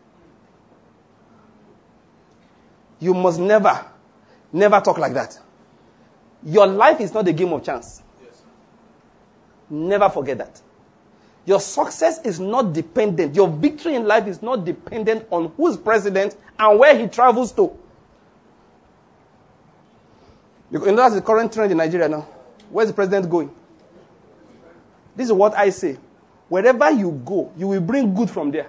You must never, never talk like that. Your life is not a game of chance. Never forget that. Your success is not dependent. Your victory in life is not dependent on who is president and where he travels to. You know that's the current trend in Nigeria now. Where's the president going? This is what I say. Wherever you go, you will bring good from there.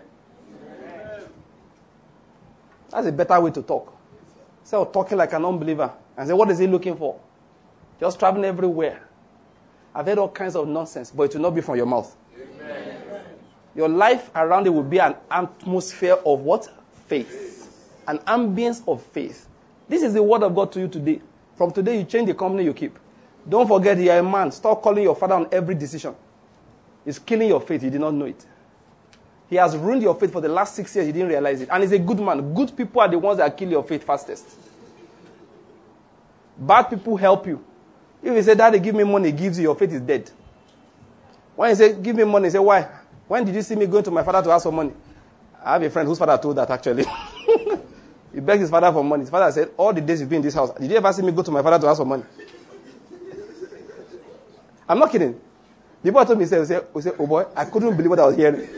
That's a better way to talk. Instead of talking like an unbeliever and say, what is he looking for? Just traveling everywhere. I've heard all kinds of nonsense, but it will not be from your mouth. Amen. Your life around it will be an atmosphere of what? Faith. An ambience of faith. This is the word of God to you today. From today, you change the company you keep. Don't forget you are a man. Stop calling your father on every decision. It's killing your faith. You did not know it. He has ruined your faith for the last six years. You didn't realize it. And he's a good man. Good people are the ones that kill your faith fastest. Bad people help you. If you say, Daddy, give me money, he gives you, your faith is dead. When you say, give me money, you say, why? When did you see me going to my father to ask for money? I have a friend whose father told that actually. He begged his father for money. His father said, all the days you've been in this house, did you ever see me go to my father to ask for money? I'm not kidding. People told me, say, say, say, oh boy, I couldn't believe what I was hearing.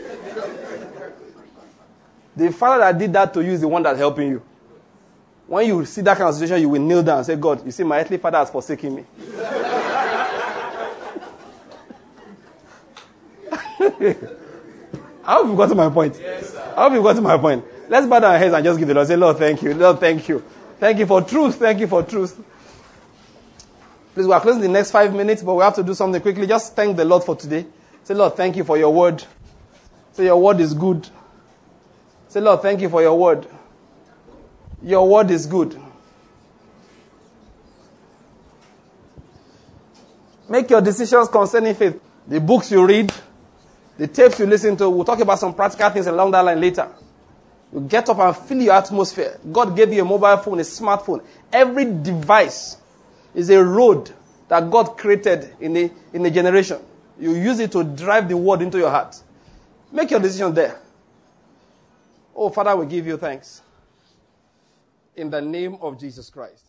The father that did that to you is the one that's helping you. When you see that kind of situation, you will kneel down and say, God, you see, my earthly father has forsaken me. I hope you've got to my point. Yes, I hope you've got to my point. Let's bow down our heads and just give the Lord. Say, Lord, thank you. Lord, thank you. Thank you for truth. Thank you for truth. Please, we are closing the next five minutes, but we have to do something quickly. Just thank the Lord for today. Say, Lord, thank you for your word. Say, your word is good. Say, Lord, thank you for your word. Your word is good. Make your decisions concerning faith. The books you read, the tapes you listen to, we'll talk about some practical things along that line later. You get up and feel your atmosphere. God gave you a mobile phone, a smartphone. Every device is a road that God created in a, in a generation. You use it to drive the word into your heart. Make your decision there. Oh, Father, we give you thanks. In the name of Jesus Christ.